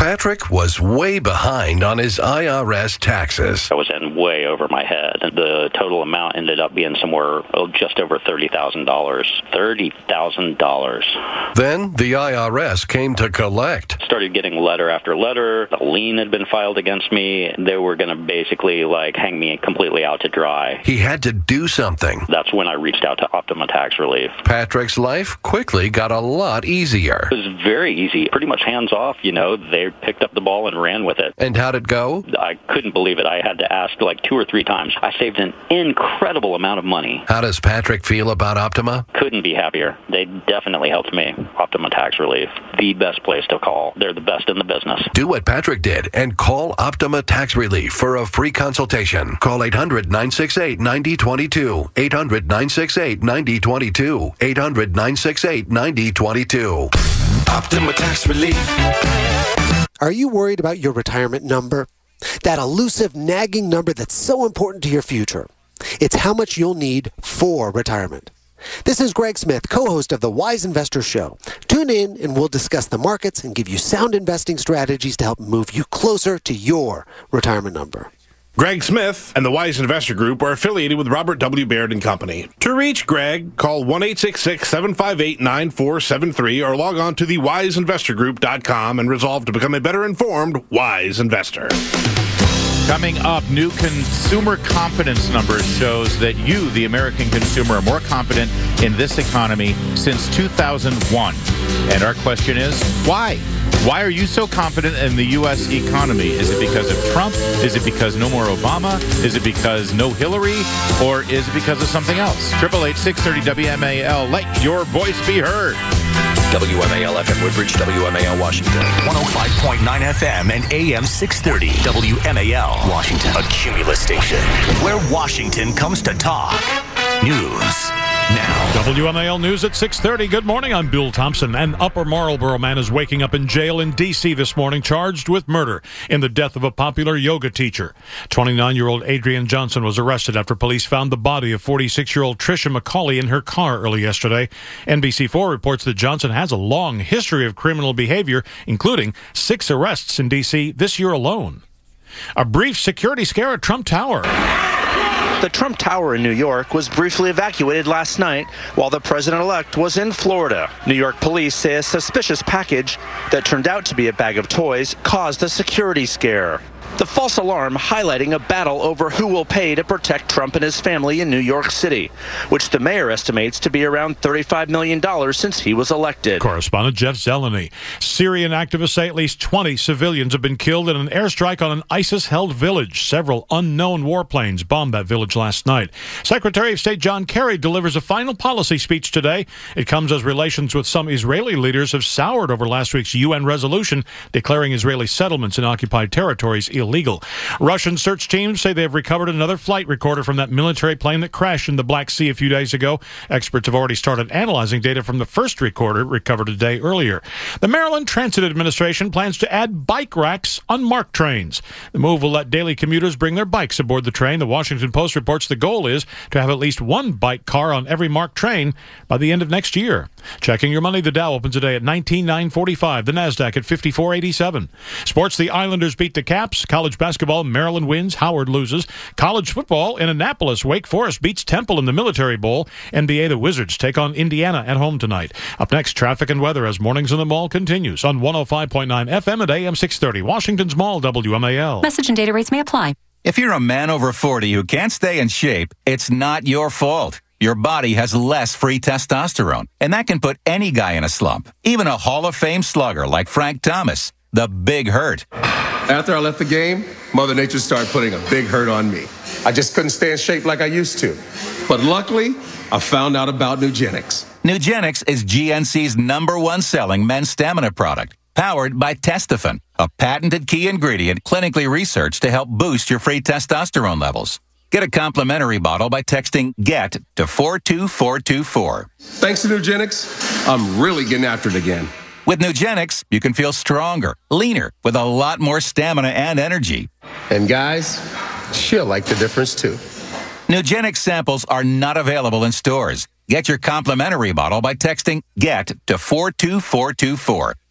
Speaker 4: Patrick was way behind on his I R S taxes.
Speaker 16: I was in way over my head. The total amount ended up being somewhere oh, just over thirty thousand dollars. thirty thousand dollars.
Speaker 4: Then the I R S came to collect.
Speaker 16: Started getting letter after letter. A lien had been filed against me. They were going to basically like hang me completely out to dry.
Speaker 4: He had to do something.
Speaker 16: That's when I reached out to Optima Tax Relief.
Speaker 4: Patrick's life quickly got a lot easier.
Speaker 16: It was very easy. Pretty much hands off, you know. They picked up the ball and ran with it.
Speaker 4: And how'd it go?
Speaker 16: I couldn't believe it. I had to ask like two or three times. I saved an incredible amount of money.
Speaker 4: How does Patrick feel about Optima?
Speaker 16: Couldn't be happier. They definitely helped me. Optima Tax Relief, the best place to call. They're the best in the business.
Speaker 4: Do what Patrick did and call Optima Tax Relief for a free consultation. Call eight hundred, nine six eight, nine zero two two. eight hundred, nine six eight, nine zero two two. eight hundred, nine six eight, nine zero two two.
Speaker 17: Optima Tax Relief. Are you worried about your retirement number? That elusive, nagging number that's so important to your future. It's how much you'll need for retirement. This is Greg Smith, co-host of the Wise Investor Show. Tune in and we'll discuss the markets and give you sound investing strategies to help move you closer to your retirement number.
Speaker 24: Greg Smith and the Wise Investor Group are affiliated with Robert W. Baird and Company. To reach Greg, call one eight six six, seven five eight, nine four seven three or log on to the wise investor group dot com and resolve to become a better informed Wise Investor.
Speaker 2: Coming up, new consumer confidence numbers shows that you, the American consumer, are more confident in this economy since two thousand one. And our question is, why? Why are you so confident in the U S economy? Is it because of Trump? Is it because no more Obama? Is it because no Hillary? Or is it because of something else? eight eight eight, six thirty W M A L. Let your voice be heard.
Speaker 5: W M A L F M Woodbridge, W M A L Washington. one oh five point nine F M and A M six thirty. W M A L Washington. A Cumulus station where Washington comes to talk. News now.
Speaker 6: W M A L News at six thirty. Good morning. I'm Bill Thompson. An Upper Marlboro man is waking up in jail in D C this morning, charged with murder in the death of a popular yoga teacher. twenty-nine-year-old Adrian Johnson was arrested after police found the body of forty-six-year-old Tricia McCauley in her car early yesterday. N B C four reports that Johnson has a long history of criminal behavior, including six arrests in D C this year alone. A brief security scare at Trump Tower.
Speaker 25: The Trump Tower in New York was briefly evacuated last night while the president-elect was in Florida. New York police say a suspicious package that turned out to be a bag of toys caused a security scare. The false alarm highlighting a battle over who will pay to protect Trump and his family in New York City, which the mayor estimates to be around thirty-five million dollars since he was elected.
Speaker 6: Correspondent Jeff Zeleny. Syrian activists say at least twenty civilians have been killed in an airstrike on an ISIS-held village. Several unknown warplanes bombed that village last night. Secretary of State John Kerry delivers a final policy speech today. It comes as relations with some Israeli leaders have soured over last week's U N resolution declaring Israeli settlements in occupied territories illegal. Russian search teams say they have recovered another flight recorder from that military plane that crashed in the Black Sea a few days ago. Experts have already started analyzing data from the first recorder recovered a day earlier. The Maryland Transit Administration plans to add bike racks on MARC trains. The move will let daily commuters bring their bikes aboard the train. The Washington Post reports the goal is to have at least one bike car on every MARC train by the end of next year. Checking your money, the Dow opens today at nineteen thousand nine hundred forty-five. The NASDAQ at fifty-four eighty-seven. Sports, the Islanders beat the Caps. College basketball, Maryland wins, Howard loses. College football, in Annapolis, Wake Forest beats Temple in the Military Bowl. N B A, the Wizards take on Indiana at home tonight. Up next, traffic and weather as Mornings in the Mall continues on one oh five point nine F M at A M six thirty. Washington's Mall, W M A L.
Speaker 26: Message and data rates may apply.
Speaker 27: If you're a man over forty who can't stay in shape, it's not your fault. Your body has less free testosterone, and that can put any guy in a slump, even a Hall of Fame slugger like Frank Thomas. The Big Hurt.
Speaker 28: After I left the game, Mother Nature started putting a big hurt on me. I just couldn't stay in shape like I used to. But luckily, I found out about Nugenics.
Speaker 27: Nugenics is G N C's number one selling men's stamina product, powered by Testofen, a patented key ingredient clinically researched to help boost your free testosterone levels. Get a complimentary bottle by texting GET to four two four two four.
Speaker 28: Thanks to Nugenics, I'm really getting after it again.
Speaker 27: With Nugenics, you can feel stronger, leaner, with a lot more stamina and energy.
Speaker 28: And guys, she'll like the difference too.
Speaker 27: Nugenics samples are not available in stores. Get your complimentary bottle by texting GET to four two four two four.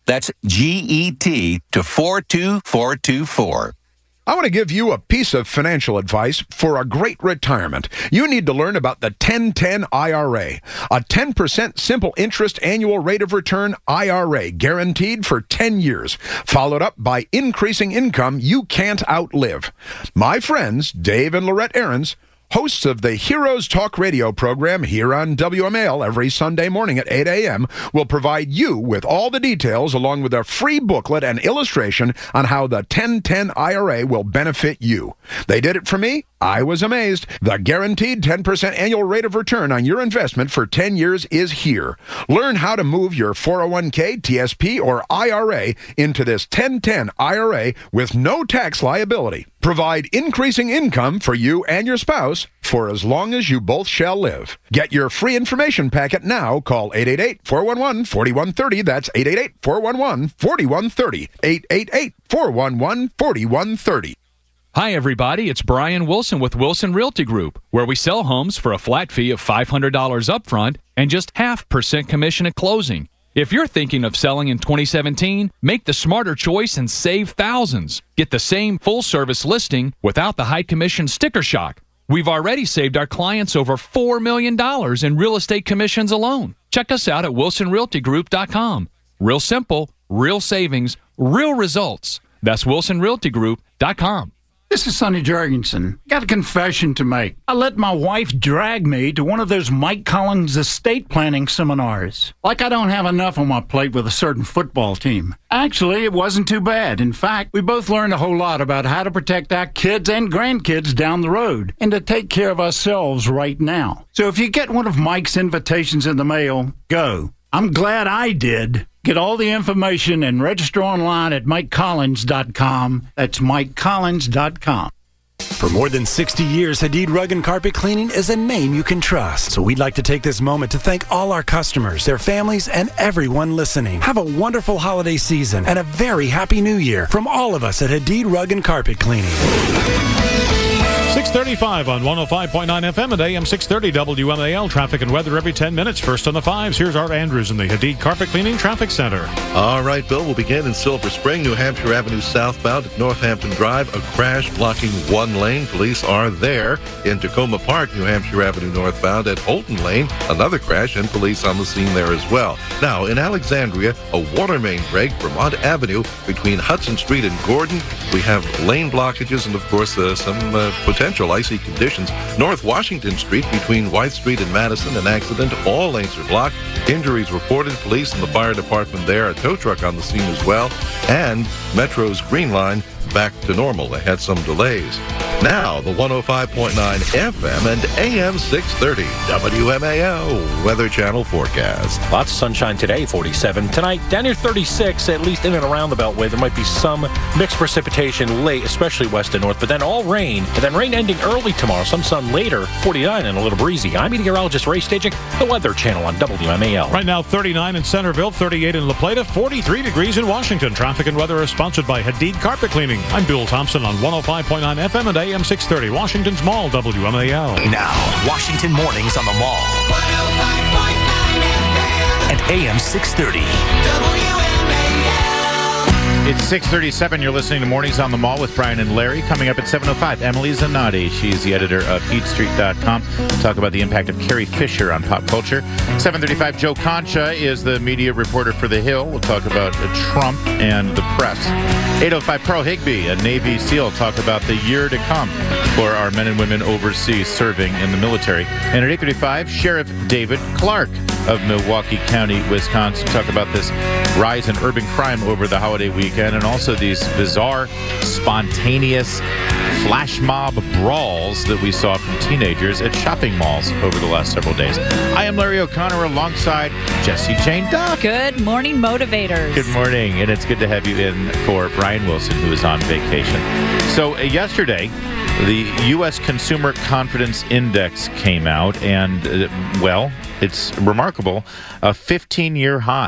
Speaker 27: That's G E T to four two four two four.
Speaker 1: I want to give you a piece of financial advice for a great retirement. You need to learn about the ten ten I R A, a ten percent simple interest annual rate of return I R A guaranteed for ten years, followed up by increasing income you can't outlive. My friends, Dave and Lorette Aarons, hosts of the Heroes Talk radio program here on W M A L every Sunday morning at eight a.m., will provide you with all the details along with a free booklet and illustration on how the ten ten I R A will benefit you. They did it for me. I was amazed. The guaranteed ten percent annual rate of return on your investment for ten years is here. Learn how to move your four oh one k, T S P, or I R A into this ten ten I R A with no tax liability. Provide increasing income for you and your spouse for as long as you both shall live. Get your free information packet now. Call eight eight eight, four one one, four one three zero. That's eight eight eight, four one one, four one three zero. eight eight eight, four one one, four one three zero.
Speaker 3: Hi, everybody. It's Brian Wilson with Wilson Realty Group, where we sell homes for a flat fee of five hundred dollars upfront and just half percent commission at closing. If you're thinking of selling in twenty seventeen, make the smarter choice and save thousands. Get the same full-service listing without the high commission sticker shock. We've already saved our clients over four million dollars in real estate commissions alone. Check us out at wilson realty group dot com. Real simple, real savings, real results. That's wilson realty group dot com.
Speaker 7: This is Sonny Jorgensen. Got a confession to make. I let my wife drag me to one of those Mike Collins estate planning seminars. Like I don't have enough on my plate with a certain football team. Actually, it wasn't too bad. In fact, we both learned a whole lot about how to protect our kids and grandkids down the road and to take care of ourselves right now. So if you get one of Mike's invitations in the mail, go. I'm glad I did. Get all the information and register online at mike collins dot com. That's mike collins dot com.
Speaker 8: For more than sixty years, Hadid Rug and Carpet Cleaning is a name you can trust. So we'd like to take this moment to thank all our customers, their families, and everyone listening. Have a wonderful holiday season and a very happy new year from all of us at Hadid Rug and Carpet Cleaning.
Speaker 6: six thirty-five on one oh five point nine F M and A M six thirty W M A L. Traffic and weather every ten minutes. First on the fives, here's Art Andrews in the Hadid Carpet Cleaning Traffic Center.
Speaker 21: All right, Bill, we'll begin in Silver Spring, New Hampshire Avenue southbound at Northampton Drive. A crash blocking one lane. Police are there. In Tacoma Park, New Hampshire Avenue northbound at Holton Lane. Another crash and police on the scene there as well. Now, in Alexandria, a water main break, Vermont Avenue between Hudson Street and Gordon. We have lane blockages and, of course, uh, some uh, potential icy conditions. North Washington Street between White Street and Madison, an accident. All lanes are blocked. Injuries reported. Police and the fire department there. A tow truck on the scene as well. And Metro's Green Line back to normal. They had some delays. Now, the one oh five point nine F M and A M six thirty W M A L Weather Channel forecast.
Speaker 22: Lots of sunshine today, forty-seven. Tonight, down near thirty-six, at least in and around the Beltway. There might be some mixed precipitation late, especially west and north, but then all rain. And then rain ending early tomorrow, some sun later, forty-nine and a little breezy. I'm meteorologist Ray Staging, the Weather Channel on W M A L.
Speaker 6: Right now, thirty-nine in Centerville, thirty-eight in La Plata, forty-three degrees in Washington. Traffic and weather are sponsored by Hadid Carpet Cleaning. I'm Bill Thompson on one oh five point nine F M and A M six thirty, Washington's Mall, W M A L.
Speaker 5: Now, Washington Mornings on the Mall. And A M six thirty.
Speaker 2: It's six thirty-seven. You're listening to Mornings on the Mall with Brian and Larry. Coming up at seven oh five, Emily Zanotti. She's the editor of Heat Street dot com. Talk about the impact of Carrie Fisher on pop culture. seven thirty-five, Joe Concha is the media reporter for The Hill. We'll talk about Trump and the press. eight oh five, Pearl Higby, a Navy SEAL. Talk about the year to come for our men and women overseas serving in the military. And at eight thirty-five, Sheriff David Clark of Milwaukee County, Wisconsin. Talk about this rise in urban crime over the holiday weekend and also these bizarre, spontaneous flash mob brawls that we saw from teenagers at shopping malls over the last several days. I am Larry O'Connor alongside Jesse Jane Duck.
Speaker 23: Good morning, motivators.
Speaker 2: Good morning, and it's good to have you in for Brian Wilson, who is on vacation. So uh, yesterday, the U S Consumer Confidence Index came out, and, uh, well, it's remarkable, a fifteen-year high.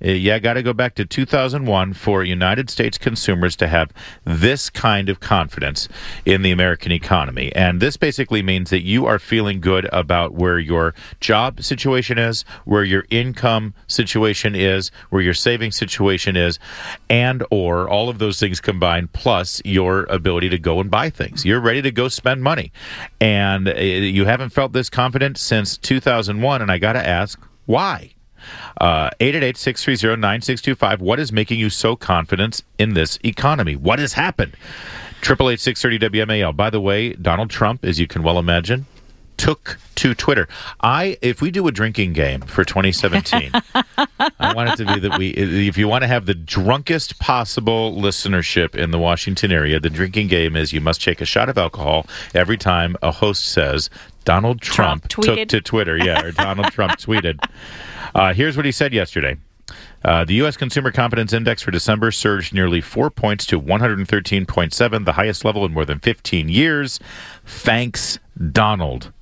Speaker 2: Yeah, got to go back to two thousand one for United States consumers to have this kind of confidence in the American economy. And this basically means that you are feeling good about where your job situation is, where your income situation is, where your saving situation is, and or all of those things combined, plus your ability to go and buy things. You're ready to go spend money. And uh, you haven't felt this confident since two thousand one, and I got to ask, why? Uh, eight eight eight, six three zero, nine six two five. What is making you so confident in this economy? What has happened? triple eight six thirty W M A L. By the way, Donald Trump, as you can well imagine, took to Twitter. I, if we do a drinking game for twenty seventeen, I want it to be that we, if you want to have the drunkest possible listenership in the Washington area, the drinking game is you must take a shot of alcohol every time a host says Donald Trump,
Speaker 23: Trump
Speaker 2: took to Twitter. Yeah, or Donald Trump tweeted. Uh, here's what he said yesterday. Uh, the U S Consumer Confidence Index for December surged nearly four points to one hundred thirteen point seven, the highest level in more than fifteen years. Thanks, Donald.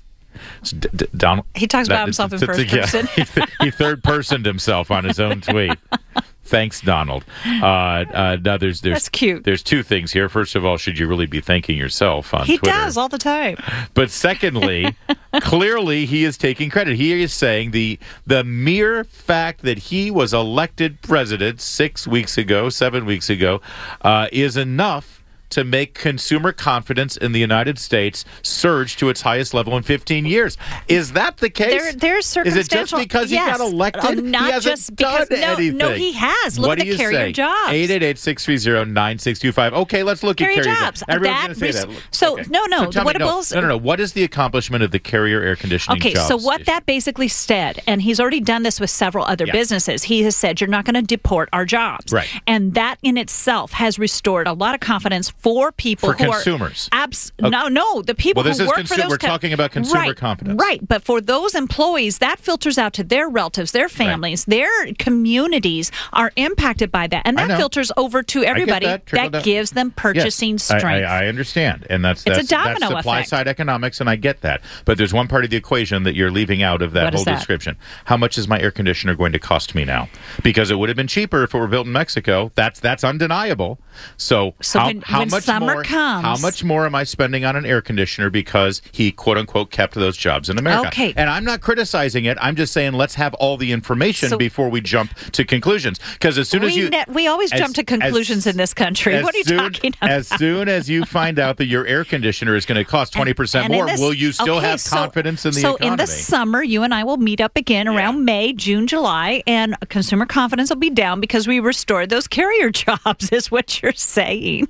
Speaker 2: D- D- Donald.
Speaker 23: He talks about himself in first person.
Speaker 2: Yeah, he, he third-personed himself on his own tweet. Thanks, Donald. Uh, uh, now there's, there's,
Speaker 23: That's cute.
Speaker 2: There's two things here. First of all, should you really be thanking yourself on
Speaker 23: he
Speaker 2: Twitter?
Speaker 23: He does all the time.
Speaker 2: But secondly, clearly he is taking credit. He is saying the the mere fact that he was elected president six weeks ago, seven weeks ago, uh, is enough to make consumer confidence in the United States surge to its highest level in fifteen years. Is that the case?
Speaker 23: There, there's circumstantial.
Speaker 2: Is it just because
Speaker 23: yes.
Speaker 2: he got elected?
Speaker 23: Uh, not
Speaker 2: he hasn't
Speaker 23: just because.
Speaker 2: done
Speaker 23: No,
Speaker 2: anything.
Speaker 23: no, he has. Look
Speaker 2: what
Speaker 23: at
Speaker 2: do
Speaker 23: the
Speaker 2: you
Speaker 23: carrier
Speaker 2: say?
Speaker 23: jobs.
Speaker 2: eight eight eight, six three zero, nine six two five. Okay, let's look
Speaker 23: carrier
Speaker 2: at carrier
Speaker 23: jobs.
Speaker 2: jobs. Everyone's going to say
Speaker 23: res-
Speaker 2: that.
Speaker 23: So,
Speaker 2: okay.
Speaker 23: no, no.
Speaker 2: So tell
Speaker 23: what
Speaker 2: me, no,
Speaker 23: was,
Speaker 2: no, no, no. What is the accomplishment of the carrier air conditioning
Speaker 23: Okay,
Speaker 2: jobs
Speaker 23: so what
Speaker 2: issue?
Speaker 23: that basically said, and he's already done this with several other
Speaker 2: Yeah.
Speaker 23: businesses, he has said, you're not going to deport our jobs.
Speaker 2: Right.
Speaker 23: And that in itself has restored a lot of confidence for people
Speaker 2: For
Speaker 23: who
Speaker 2: consumers.
Speaker 23: are... Abs-
Speaker 2: Okay.
Speaker 23: No, no, the people
Speaker 2: Well, this
Speaker 23: who
Speaker 2: is
Speaker 23: work
Speaker 2: consu-
Speaker 23: for those...
Speaker 2: we're
Speaker 23: co-
Speaker 2: talking about consumer
Speaker 23: right,
Speaker 2: confidence.
Speaker 23: Right, but for those employees, that filters out to their relatives, their families, their communities are impacted by that. And
Speaker 2: I
Speaker 23: that
Speaker 2: know.
Speaker 23: filters over to everybody.
Speaker 2: that. Trickle down.
Speaker 23: gives them purchasing
Speaker 2: Yes, I-
Speaker 23: strength.
Speaker 2: I, I understand, and that's
Speaker 23: It's a
Speaker 2: that's, that's
Speaker 23: domino
Speaker 2: supply
Speaker 23: effect.
Speaker 2: side economics, and I get that. But there's one part of the equation that you're leaving out of that
Speaker 23: What is
Speaker 2: whole
Speaker 23: that?
Speaker 2: description. How much is my air conditioner going to cost me now? Because it would have been cheaper if it were built in Mexico. That's that's undeniable. So,
Speaker 23: So
Speaker 2: how,
Speaker 23: when-
Speaker 2: how
Speaker 23: when
Speaker 2: much
Speaker 23: summer
Speaker 2: more?
Speaker 23: comes-
Speaker 2: How much more am I spending on an air conditioner because he quote unquote kept those jobs in America?
Speaker 23: Okay.
Speaker 2: And I'm not criticizing it. I'm just saying let's have all the information
Speaker 23: So-
Speaker 2: before we jump to conclusions. Because as soon as
Speaker 23: we,
Speaker 2: you
Speaker 23: ne- we always
Speaker 2: as-
Speaker 23: jump to conclusions
Speaker 2: as-
Speaker 23: in this country.
Speaker 2: as
Speaker 23: What are you
Speaker 2: soon,
Speaker 23: talking about?
Speaker 2: As soon as you find out that your air conditioner is going to cost twenty percent
Speaker 23: And in
Speaker 2: more,
Speaker 23: this-
Speaker 2: will you still
Speaker 23: okay,
Speaker 2: have
Speaker 23: so-
Speaker 2: confidence in the
Speaker 23: so
Speaker 2: economy?
Speaker 23: in the summer, you and I will meet up again around May, June, July, and consumer confidence will be down because we restored those carrier jobs, is what you're saying.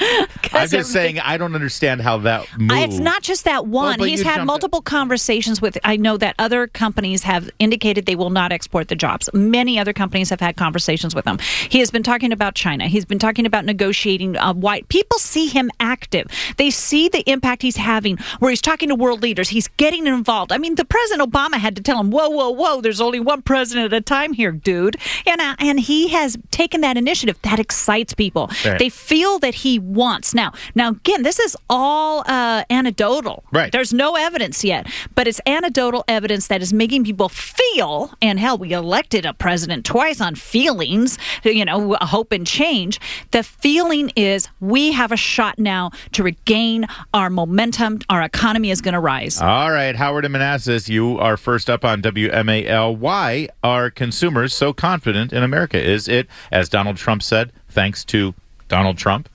Speaker 2: I'm just saying I don't understand how that moves.
Speaker 23: I- It's not just that one.
Speaker 2: Well, but
Speaker 23: He's
Speaker 2: you
Speaker 23: had
Speaker 2: jumped-
Speaker 23: multiple conversations with, I know that other companies have indicated they will not export the jobs. Many other companies have had conversations with him. He has been talking about China. He's been talking about negotiating uh, white. People see him active. They see the impact he's having where he's talking to world leaders. He's getting involved. I mean, the President Obama had to tell him, whoa, whoa, whoa, there's only one president at a time here, dude. And, uh, and he has taken that initiative. That excites people.
Speaker 2: Right.
Speaker 23: They feel that he wants. Now, now again, this is all uh, anecdotal.
Speaker 2: Right.
Speaker 23: There's no evidence yet, but it's anecdotal evidence that is making people feel, and hell, we elected a president twice on feelings, you know, hope and change. The feeling is we have a shot now to regain our momentum. Our economy is going to rise.
Speaker 2: All right, Howard and Manassas, you are first up on W M A L. Why are consumers so confident in America? Is it, as Donald Trump said, thanks to Donald Trump?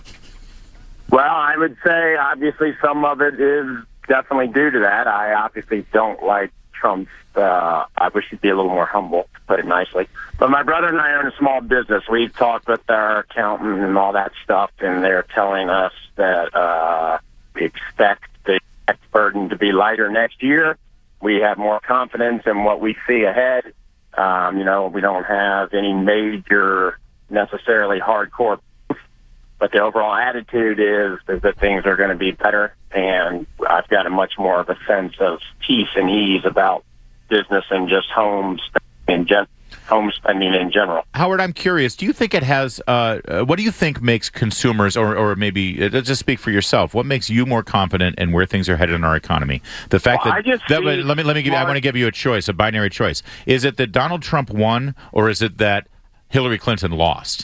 Speaker 11: Well, I would say obviously some of it is definitely due to that. I obviously don't like Trump's, uh, I wish he'd be a little more humble, to put it nicely. But my brother and I own a small business. We talked with our accountant and all that stuff, and they're telling us that uh, we expect the tax burden to be lighter next year. We have more confidence in what we see ahead. Um, you know, we don't have any major, necessarily hardcore, but the overall attitude is, is that things are going to be better, and I've got a much more of a sense of peace and ease about business and just homes in general. home spending in general.
Speaker 2: Howard, I'm curious. Do you think it has? Uh, uh, what do you think makes consumers, or, or maybe uh, just speak for yourself? What makes you more confident in where things are headed in our economy? The fact
Speaker 11: Well,
Speaker 2: that,
Speaker 11: I just
Speaker 2: that
Speaker 11: see
Speaker 2: let me let me give you, I
Speaker 11: smart-
Speaker 2: want to give you a choice, a binary choice. Is it that Donald Trump won, or is it that Hillary Clinton lost?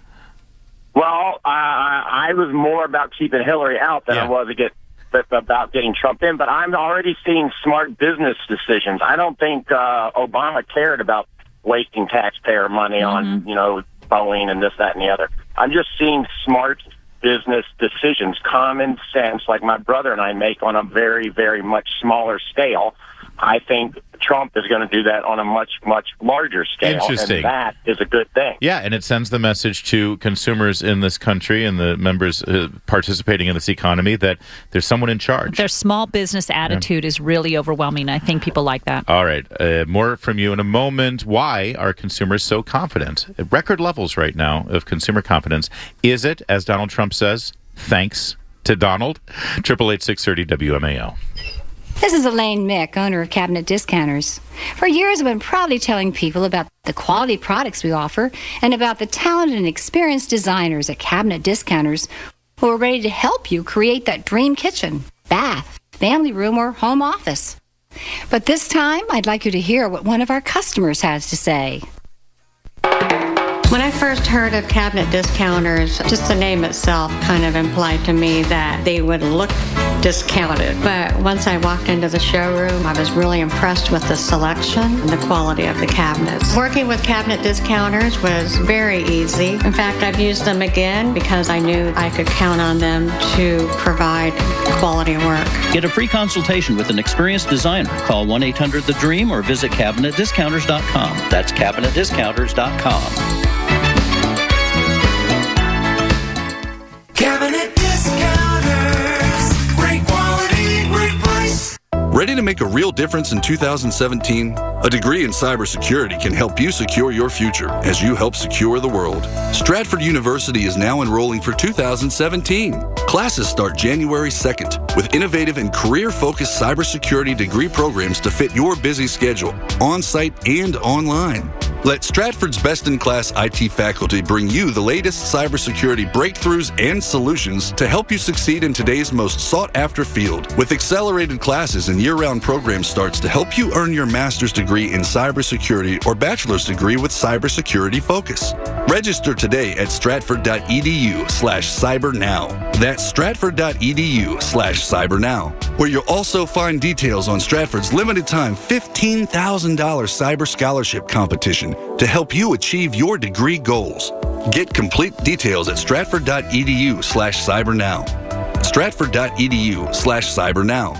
Speaker 11: Well, I, I was more about keeping Hillary out than I was to get, about getting Trump in, but I'm already seeing smart business decisions. I don't think uh, Obama cared about wasting taxpayer money on, you know, Boeing and this, that, and the other. I'm just seeing smart business decisions, common sense, like my brother and I make on a very, very much smaller scale. I think Trump is going to do that on a much, much larger scale,
Speaker 2: Interesting.
Speaker 11: and that is a good thing.
Speaker 2: Yeah, and it sends the message to consumers in this country and the members uh, participating in this economy that there's someone in charge.
Speaker 23: Their small business attitude is really overwhelming. I think people like that.
Speaker 2: All right. Uh, more from you in a moment. Why are consumers so confident? At record levels right now of consumer confidence. Is it, as Donald Trump says, thanks to Donald? eight eight eight, six thirty W M A L.
Speaker 10: This is Elaine Mick, owner of Cabinet Discounters. For years, I've been proudly telling people about the quality products we offer and about the talented and experienced designers at Cabinet Discounters who are ready to help you create that dream kitchen, bath, family room, or home office. But this time, I'd like you to hear what one of our customers has to say.
Speaker 12: When I first heard of Cabinet Discounters, just the name itself kind of implied to me that they would look discounted. But once I walked into the showroom, I was really impressed with the selection and the quality of the cabinets. Working with Cabinet Discounters was very easy. In fact, I've used them again because I knew I could count on them to provide quality work.
Speaker 13: Get a free consultation with an experienced designer. Call one eight hundred the dream or visit cabinet discounters dot com. That's cabinet discounters dot com.
Speaker 9: Cabinet Discounters. Great quality, great price.
Speaker 14: Ready to make a real difference in two thousand seventeen? A degree in cybersecurity can help you secure your future as you help secure the world. Stratford University is now enrolling for two thousand seventeen. Classes start January second with innovative and career-focused cybersecurity degree programs to fit your busy schedule, on-site and online. Let Stratford's best-in-class I T faculty bring you the latest cybersecurity breakthroughs and solutions to help you succeed in today's most sought-after field. With accelerated classes and year-round program starts to help you earn your master's degree in cybersecurity or bachelor's degree with cybersecurity focus. Register today at stratford.edu slash cybernow. That's stratford.edu slash cybernow, where you'll also find details on Stratford's limited-time fifteen thousand dollars cyber scholarship competition to help you achieve your degree goals. Get complete details at stratford.edu slash cybernow. stratford.edu slash cybernow.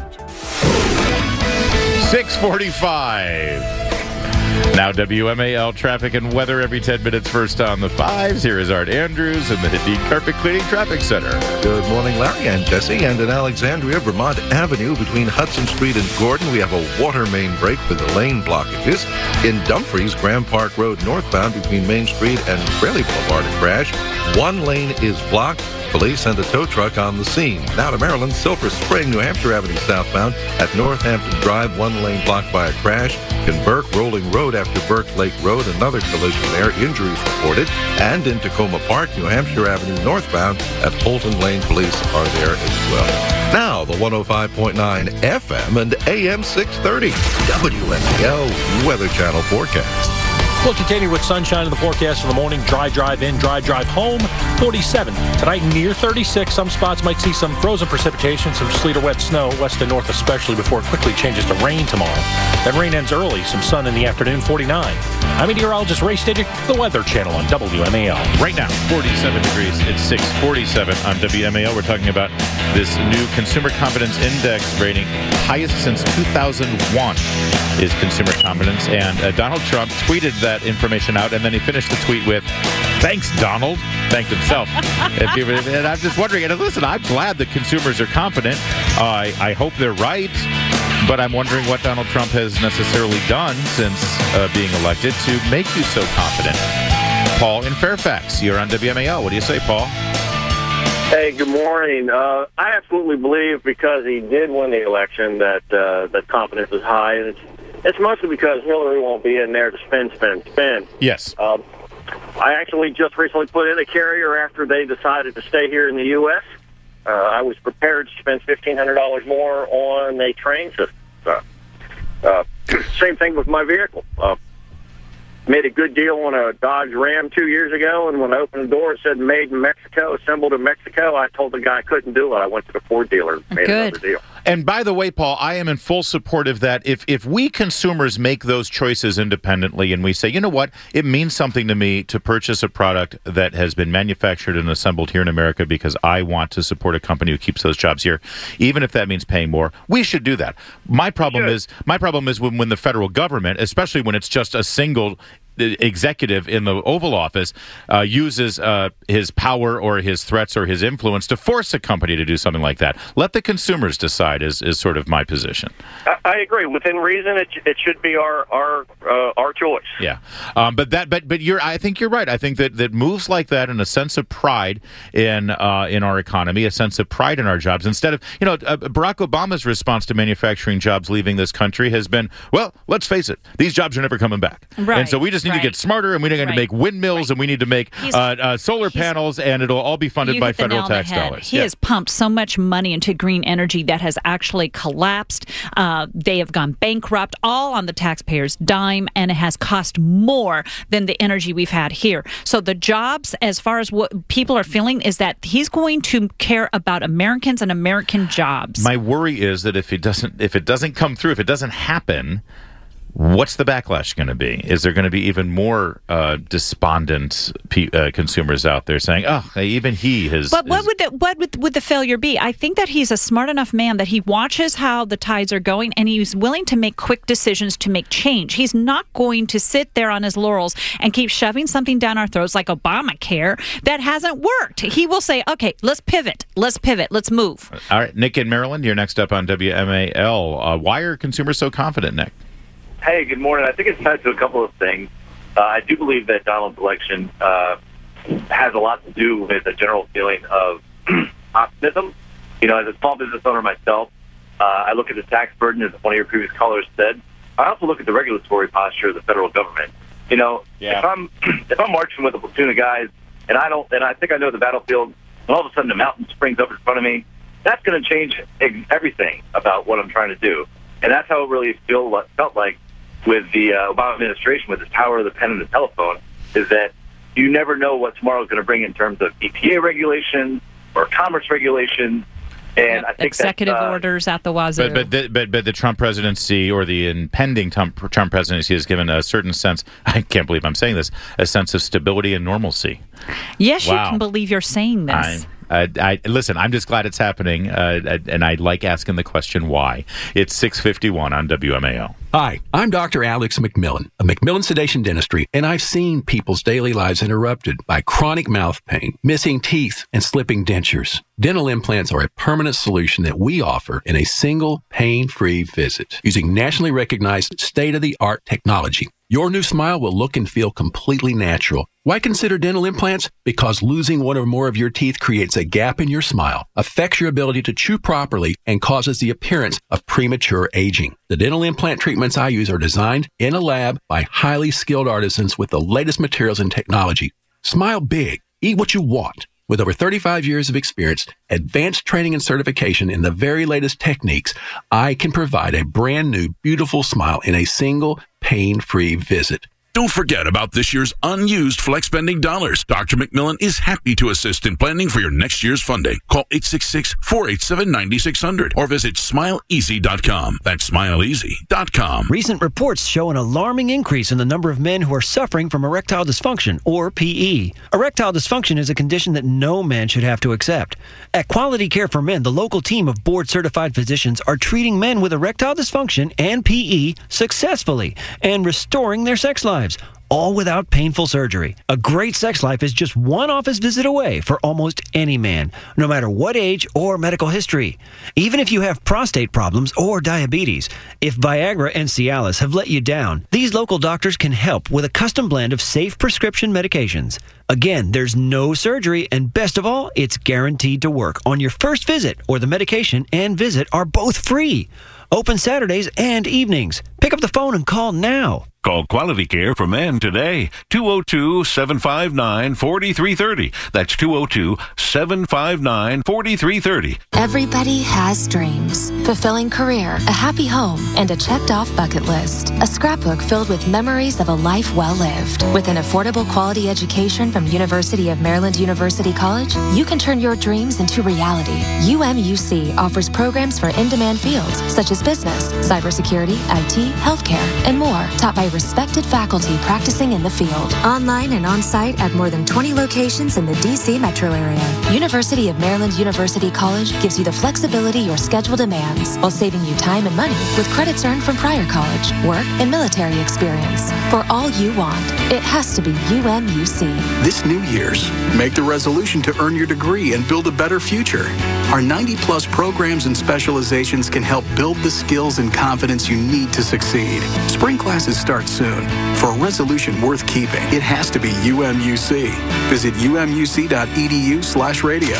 Speaker 2: six forty-five. Now W M A L traffic and weather every ten minutes. First on the fives. Here is Art Andrews in the Hadid Carpet Cleaning Traffic Center.
Speaker 21: Good morning, Larry and Jesse. And in Alexandria, Vermont Avenue between Hudson Street and Gordon, we have a water main break with the lane blockages. In Dumfries, Graham Park Road northbound between Main Street and Fraley Boulevard, a crash. One lane is blocked. Police send a tow truck on the scene. Now to Maryland, Silver Spring, New Hampshire Avenue southbound at Northampton Drive, one lane blocked by a crash. In Burke, Rolling Road after Burke Lake Road, another collision there, injuries reported. And in Tacoma Park, New Hampshire Avenue northbound at Holton Lane, police are there as well. Now the one oh five point nine F M and A M six thirty W M A L Weather Channel forecast.
Speaker 22: We'll continue with sunshine in the forecast for the morning. Dry drive in, dry drive home. forty-seven. Tonight near thirty-six. Some spots might see some frozen precipitation, some sleet or wet snow, west and north especially, before it quickly changes to rain tomorrow. Then rain ends early. Some sun in the afternoon, forty-nine. I'm meteorologist Ray Stidger, the Weather Channel on W M A L.
Speaker 2: Right now, forty-seven degrees. It's six forty-seven on W M A L. We're talking about this new Consumer Confidence Index rating, highest since two thousand one is consumer confidence. And uh, Donald Trump tweeted that information out, and then he finished the tweet with, "Thanks, Donald." Thanked himself. and, and I'm just wondering, and listen, I'm glad that consumers are confident. Uh, I, I hope they're right. But I'm wondering what Donald Trump has necessarily done since uh, being elected to make you so confident. Paul in Fairfax, you're on W M A L. What do you say, Paul?
Speaker 18: Hey, good morning. Uh, I absolutely believe because he did win the election that uh, that confidence is high. And it's, It's mostly because Hillary won't be in there to spend, spend, spend.
Speaker 2: Yes.
Speaker 18: Um, I actually just recently put in a carrier after they decided to stay here in the U S Uh, I was prepared to spend fifteen hundred dollars more on a train system. Uh, uh, same thing with my vehicle. Uh, made a good deal on a Dodge Ram two years ago, and when I opened the door, it said made in Mexico, assembled in Mexico. I told the guy I couldn't do it. I went to the Ford dealer and made
Speaker 23: Good.
Speaker 18: another deal.
Speaker 2: And by the way, Paul, I am in full support of that. If if we consumers make those choices independently and we say, you know what, it means something to me to purchase a product that has been manufactured and assembled here in America because I want to support a company who keeps those jobs here, even if that means paying more, we should do that. My problem is my problem is when, when the federal government, especially when it's just a single executive in the Oval Office, uh, uses uh, his power or his threats or his influence to force a company to do something like that. Let the consumers decide is, is sort of my position.
Speaker 18: I, I agree. Within reason, it, it should be our our uh, our choice.
Speaker 2: Yeah, um, but that but but you're I think you're right. I think that, that moves like that and a sense of pride in uh, in our economy, a sense of pride in our jobs. Instead of you know uh, Barack Obama's response to manufacturing jobs leaving this country has been, well, let's face it, these jobs are never coming back.
Speaker 23: Right.
Speaker 2: And so we just need
Speaker 23: right.
Speaker 2: to get smarter, and we need
Speaker 23: right.
Speaker 2: to make windmills, right. and we need to make uh, uh, solar panels, and it'll all be funded
Speaker 23: You
Speaker 2: by
Speaker 23: hit the nail
Speaker 2: federal
Speaker 23: on the
Speaker 2: tax
Speaker 23: head.
Speaker 2: dollars.
Speaker 23: He
Speaker 2: yeah.
Speaker 23: has pumped so much money into green energy that has actually collapsed. Uh, they have gone bankrupt, all on the taxpayers' dime, and it has cost more than the energy we've had here. So the jobs, as far as what people are feeling, is that he's going to care about Americans and American jobs.
Speaker 2: My worry is that if it doesn't, if it doesn't come through, if it doesn't happen, what's the backlash going to be? Is there going to be even more uh, despondent pe- uh, consumers out there saying, "Oh, even he has"?
Speaker 23: But what
Speaker 2: is-
Speaker 23: would the, what would, would the failure be? I think that he's a smart enough man that he watches how the tides are going, and he's willing to make quick decisions to make change. He's not going to sit there on his laurels and keep shoving something down our throats like Obamacare that hasn't worked. He will say, "Okay, let's pivot. Let's pivot. Let's move."
Speaker 2: All right, Nick in Maryland, you're next up on W M A L. Uh, why are consumers so confident, Nick?
Speaker 4: Hey, good morning. I think it's tied to a couple of things. Uh, I do believe that Donald's election uh, has a lot to do with a general feeling of optimism. You know, as a small business owner myself, uh, I look at the tax burden, as one of your previous callers said. I also look at the regulatory posture of the federal government. You know,
Speaker 2: Yeah.
Speaker 4: if I'm if I'm marching with a platoon of guys, and I don't, and I think I know the battlefield, and all of a sudden the mountain springs up in front of me, that's going to change ex- everything about what I'm trying to do. And that's how it really feel felt like with the uh, Obama administration, with the power of the pen and the telephone, is that you never know what tomorrow is going to bring in terms of E P A regulations or commerce regulations. And I think
Speaker 23: executive
Speaker 4: that, uh,
Speaker 23: orders at the wazoo.
Speaker 2: But but the, but but the Trump presidency or the impending Trump, Trump presidency has given a certain sense. I can't believe I'm saying this. A sense of stability and normalcy.
Speaker 23: yes,
Speaker 2: Wow.
Speaker 23: you can believe you're saying this.
Speaker 2: I, I, I listen. I'm just glad it's happening, uh, and I like asking the question why. It's six fifty-one on W M A O.
Speaker 15: Hi, I'm Doctor Alex McMillan of McMillan Sedation Dentistry, and I've seen people's daily lives interrupted by chronic mouth pain, missing teeth, and slipping dentures. Dental implants are a permanent solution that we offer in a single pain-free visit using nationally recognized state-of-the-art technology. Your new smile will look and feel completely natural. Why consider dental implants? Because losing one or more of your teeth creates a gap in your smile, affects your ability to chew properly, and causes the appearance of premature aging. The dental implant treatments I use are designed in a lab by highly skilled artisans with the latest materials and technology. Smile big. Eat what you want. With over thirty-five years of experience, advanced training and certification in the very latest techniques, I can provide a brand new, beautiful smile in a single, pain-free visit.
Speaker 16: Don't forget about this year's unused flex spending dollars. Doctor McMillan is happy to assist in planning for your next year's funding. Call eight six six, four eight seven, nine six zero zero or visit smile easy dot com. That's smile easy dot com.
Speaker 17: Recent reports show an alarming increase in the number of men who are suffering from erectile dysfunction, or P E. Erectile dysfunction is a condition that no man should have to accept. At Quality Care for Men, the local team of board-certified physicians are treating men with erectile dysfunction and P E successfully and restoring their sex lives, all without painful surgery. A great sex life is just one office visit away for almost any man, no matter what age or medical history. Even if you have prostate problems or diabetes, if Viagra and Cialis have let you down, these local doctors can help with a custom blend of safe prescription medications. Again, there's no surgery, and best of all, it's guaranteed to work on your first visit, or the medication and visit are both free. Open Saturdays and evenings. Pick up the phone and call now.
Speaker 1: Call Quality Care for Men today. two oh two, seven five nine, four three three oh. That's two oh two, seven five nine, four three three oh.
Speaker 19: Everybody has dreams. Fulfilling career, a happy home, and a checked-off bucket list. A scrapbook filled with memories of a life well lived. With an affordable quality education from University of Maryland University College, you can turn your dreams into reality. U M U C offers programs for in-demand fields such as business, cybersecurity, I T, healthcare, and more, taught by respected faculty practicing in the field. Online and on-site at more than twenty locations in the D C metro area. University of Maryland University College gives you the flexibility your schedule demands while saving you time and money with credits earned from prior college, work, and military experience. For all you want, it has to be U M U C.
Speaker 20: This New Year's, make the resolution to earn your degree and build a better future. Our ninety-plus programs and specializations can help build the skills and confidence you need to succeed. Spring classes start soon. For a resolution worth keeping, it has to be U M U C. Visit umuc.edu slash radio.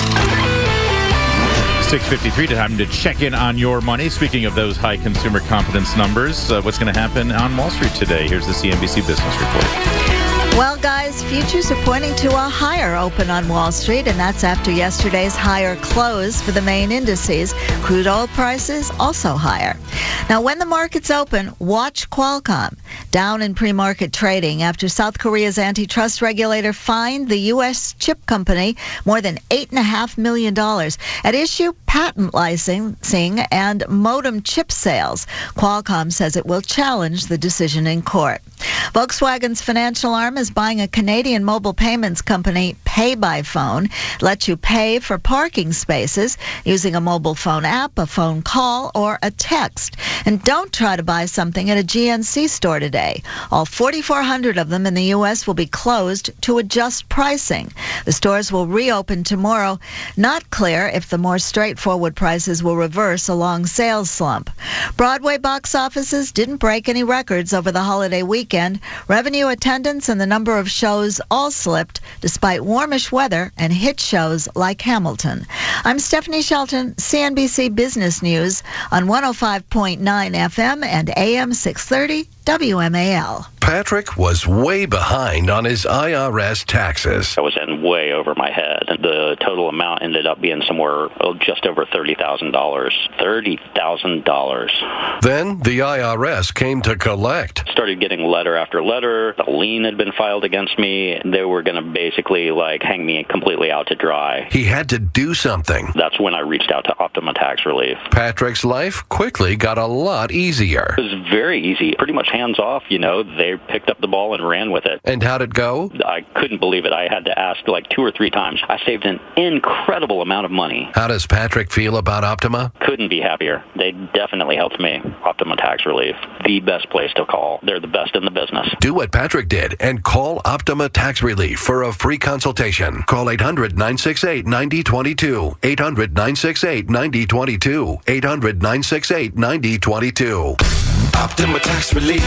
Speaker 2: six fifty-three, time to check in on your money. Speaking of those high consumer confidence numbers, uh, what's going to happen on Wall Street today? Here's the C N B C Business Report.
Speaker 24: Well, guys, futures are pointing to a higher open on Wall Street, and that's after yesterday's higher close for the main indices. Crude oil prices also higher. Now, when the markets open, watch Qualcomm. Down in pre-market trading after South Korea's antitrust regulator fined the U S chip company more than eight point five million dollars. At issue, patent licensing and modem chip sales. Qualcomm says it will challenge the decision in court. Volkswagen's financial arm is buying a Canadian mobile payments company, Pay by Phone. Lets you pay for parking spaces using a mobile phone app, a phone call, or a text. And don't try to buy something at a G N C store today. All forty-four hundred of them in the U S will be closed to adjust pricing. The stores will reopen tomorrow. Not clear if the more straightforward prices will reverse a long sales slump. Broadway box offices didn't break any records over the holiday weekend. Revenue, attendance, and the number of shows all slipped despite warmish weather and hit shows like Hamilton. I'm Stephanie Shelton, C N B C Business News on one oh five point nine F M and A M six thirty W M A L.
Speaker 25: Patrick was way behind on his I R S taxes.
Speaker 26: I was in way over my head. The total amount ended up being somewhere oh, just over thirty thousand dollars. thirty thousand dollars.
Speaker 25: Then the I R S came to collect.
Speaker 26: Started getting letter after letter. The lien had been filed against me. They were going to basically like hang me completely out to dry.
Speaker 25: He had to do something.
Speaker 26: That's when I reached out to Optima Tax Relief.
Speaker 25: Patrick's life quickly got a lot easier.
Speaker 26: It was very easy. Pretty much hands off, you know. They picked up the ball and ran with it.
Speaker 25: And how'd it go?
Speaker 26: I couldn't believe it. I had to ask like two or three times. I saved an incredible amount of money.
Speaker 25: How does Patrick feel about Optima?
Speaker 26: Couldn't be happier. They definitely helped me. Optima Tax Relief, the best place to call. They're the best in the business.
Speaker 25: Do what Patrick did and call Optima Tax Relief for a free consultation. Call eight hundred, nine six eight, nine oh two two. eight hundred, nine six eight, nine oh two two. eight hundred, nine six eight, nine oh two two. Optima Tax Relief.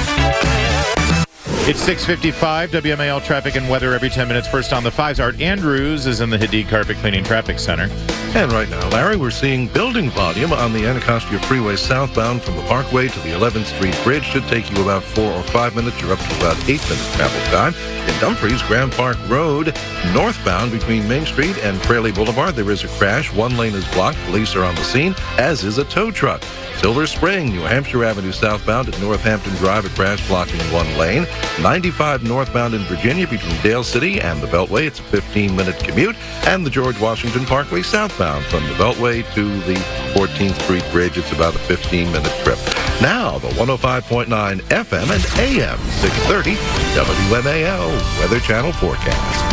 Speaker 2: It's six fifty-five, W M A L traffic and weather every ten minutes. First on the fives, Art Andrews is in the Hadid Carpet Cleaning Traffic Center.
Speaker 21: And right now, Larry, we're seeing building volume on the Anacostia Freeway southbound from the Parkway to the eleventh Street Bridge. Should take you about four or five minutes. You're up to about eight minutes travel time. In Dumfries, Grand Park Road, northbound between Main Street and Fraley Boulevard, there is a crash. One lane is blocked. Police are on the scene, as is a tow truck. Silver Spring, New Hampshire Avenue southbound at Northampton Drive, a crash blocking one lane. ninety-five northbound in Virginia between Dale City and the Beltway, it's a fifteen-minute commute. And the George Washington Parkway southbound from the Beltway to the fourteenth Street Bridge, it's about a fifteen-minute trip. Now, the one oh five point nine F M and A M six thirty W M A L Weather Channel forecast.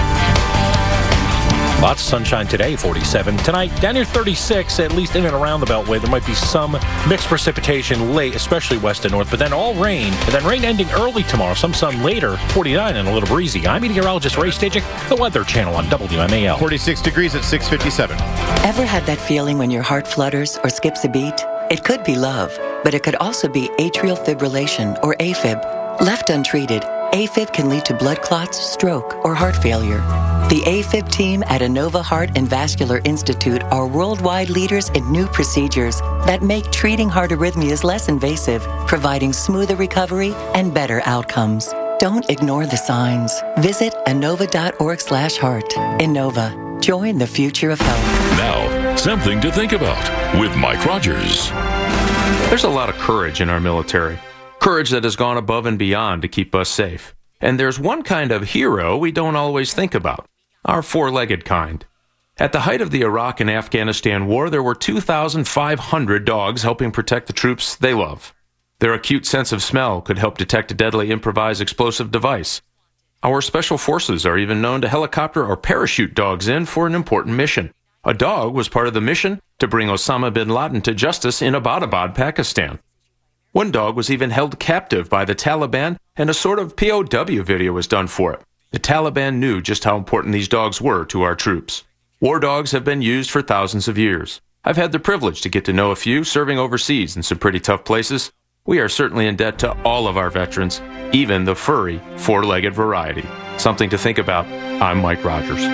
Speaker 22: Lots of sunshine today, forty-seven. Tonight, down near thirty-six, at least in and around the Beltway. There might be some mixed precipitation late, especially west and north, but then all rain. And then rain ending early tomorrow, some sun later, forty-nine and a little breezy. I'm meteorologist Ray Stajic, the Weather Channel on W M A L.
Speaker 2: forty-six degrees at six fifty-seven.
Speaker 27: Ever had that feeling when your heart flutters or skips a beat? It could be love, but it could also be atrial fibrillation or AFib. Left untreated, AFib can lead to blood clots, stroke, or heart failure. The AFib team at Inova Heart and Vascular Institute are worldwide leaders in new procedures that make treating heart arrhythmias less invasive, providing smoother recovery and better outcomes. Don't ignore the signs. Visit inova.org slash heart. Inova. Join the future of health.
Speaker 3: Now, something to think about with Mike Rogers.
Speaker 5: There's a lot of courage in our military. Courage that has gone above and beyond to keep us safe. And there's one kind of hero we don't always think about. Our four-legged kind. At the height of the Iraq and Afghanistan war, there were two thousand five hundred dogs helping protect the troops they love. Their acute sense of smell could help detect a deadly improvised explosive device. Our special forces are even known to helicopter or parachute dogs in for an important mission. A dog was part of the mission to bring Osama bin Laden to justice in Abbottabad, Pakistan. One dog was even held captive by the Taliban, and a sort of P O W video was done for it. The Taliban knew just how important these dogs were to our troops. War dogs have been used for thousands of years. I've had the privilege to get to know a few serving overseas in some pretty tough places. We are certainly in debt to all of our veterans, even the furry, four-legged variety. Something to think about. I'm Mike Rogers.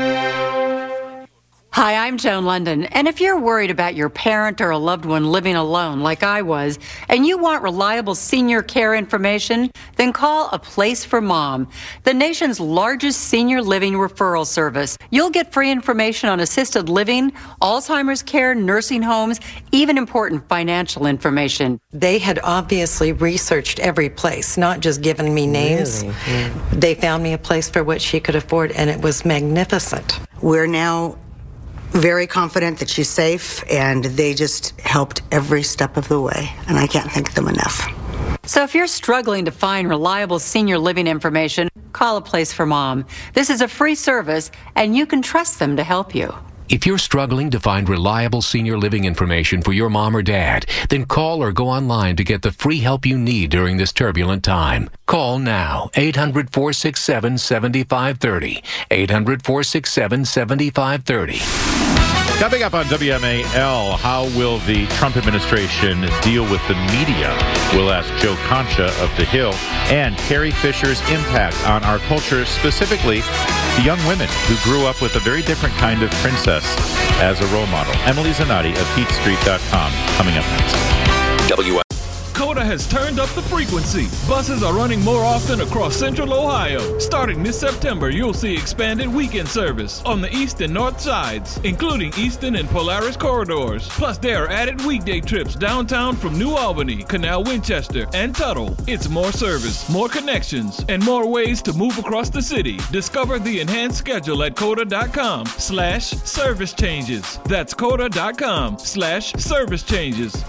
Speaker 6: Hi, I'm Joan London, and if you're worried about your parent or a loved one living alone like I was, and you want reliable senior care information, then call A Place for Mom, the nation's largest senior living referral service. You'll get free information on assisted living, Alzheimer's care, nursing homes, even important financial information.
Speaker 7: They had obviously researched every place, not just given me names.
Speaker 6: Really? Yeah.
Speaker 7: They found me a place for what she could afford, and it was magnificent.
Speaker 8: We're now very confident that she's safe, and they just helped every step of the way, and I can't thank them enough.
Speaker 6: So if you're struggling to find reliable senior living information, call A Place for Mom. This is a free service, and you can trust them to help you.
Speaker 10: If you're struggling to find reliable senior living information for your mom or dad, then call or go online to get the free help you need during this turbulent time. Call now, eight hundred, four six seven, seven five three zero, eight hundred, four six seven, seven five three zero.
Speaker 2: Coming up on W M A L, how will the Trump administration deal with the media? We'll ask Joe Concha of The Hill, and Carrie Fisher's impact on our culture, specifically the young women who grew up with a very different kind of princess as a role model. Emily Zanotti of Heat Street dot com coming up next.
Speaker 11: W COTA has turned up the frequency. Buses are running more often across central Ohio. Starting this September, you'll see expanded weekend service on the east and north sides, including Eastern and Polaris corridors. Plus, there are added weekday trips downtown from New Albany, Canal Winchester, and Tuttle. It's more service, more connections, and more ways to move across the city. Discover the enhanced schedule at COTA.com slash service changes. That's COTA.com slash service changes.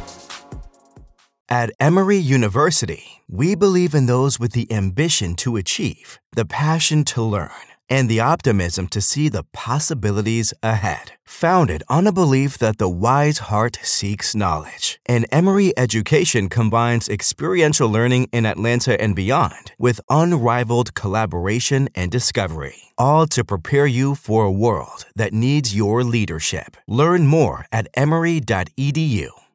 Speaker 28: At Emory University, we believe in those with the ambition to achieve, the passion to learn, and the optimism to see the possibilities ahead. Founded on a belief that the wise heart seeks knowledge, and Emory education combines experiential learning in Atlanta and beyond with unrivaled collaboration and discovery, all to prepare you for a world that needs your leadership. Learn more at emory dot e d u.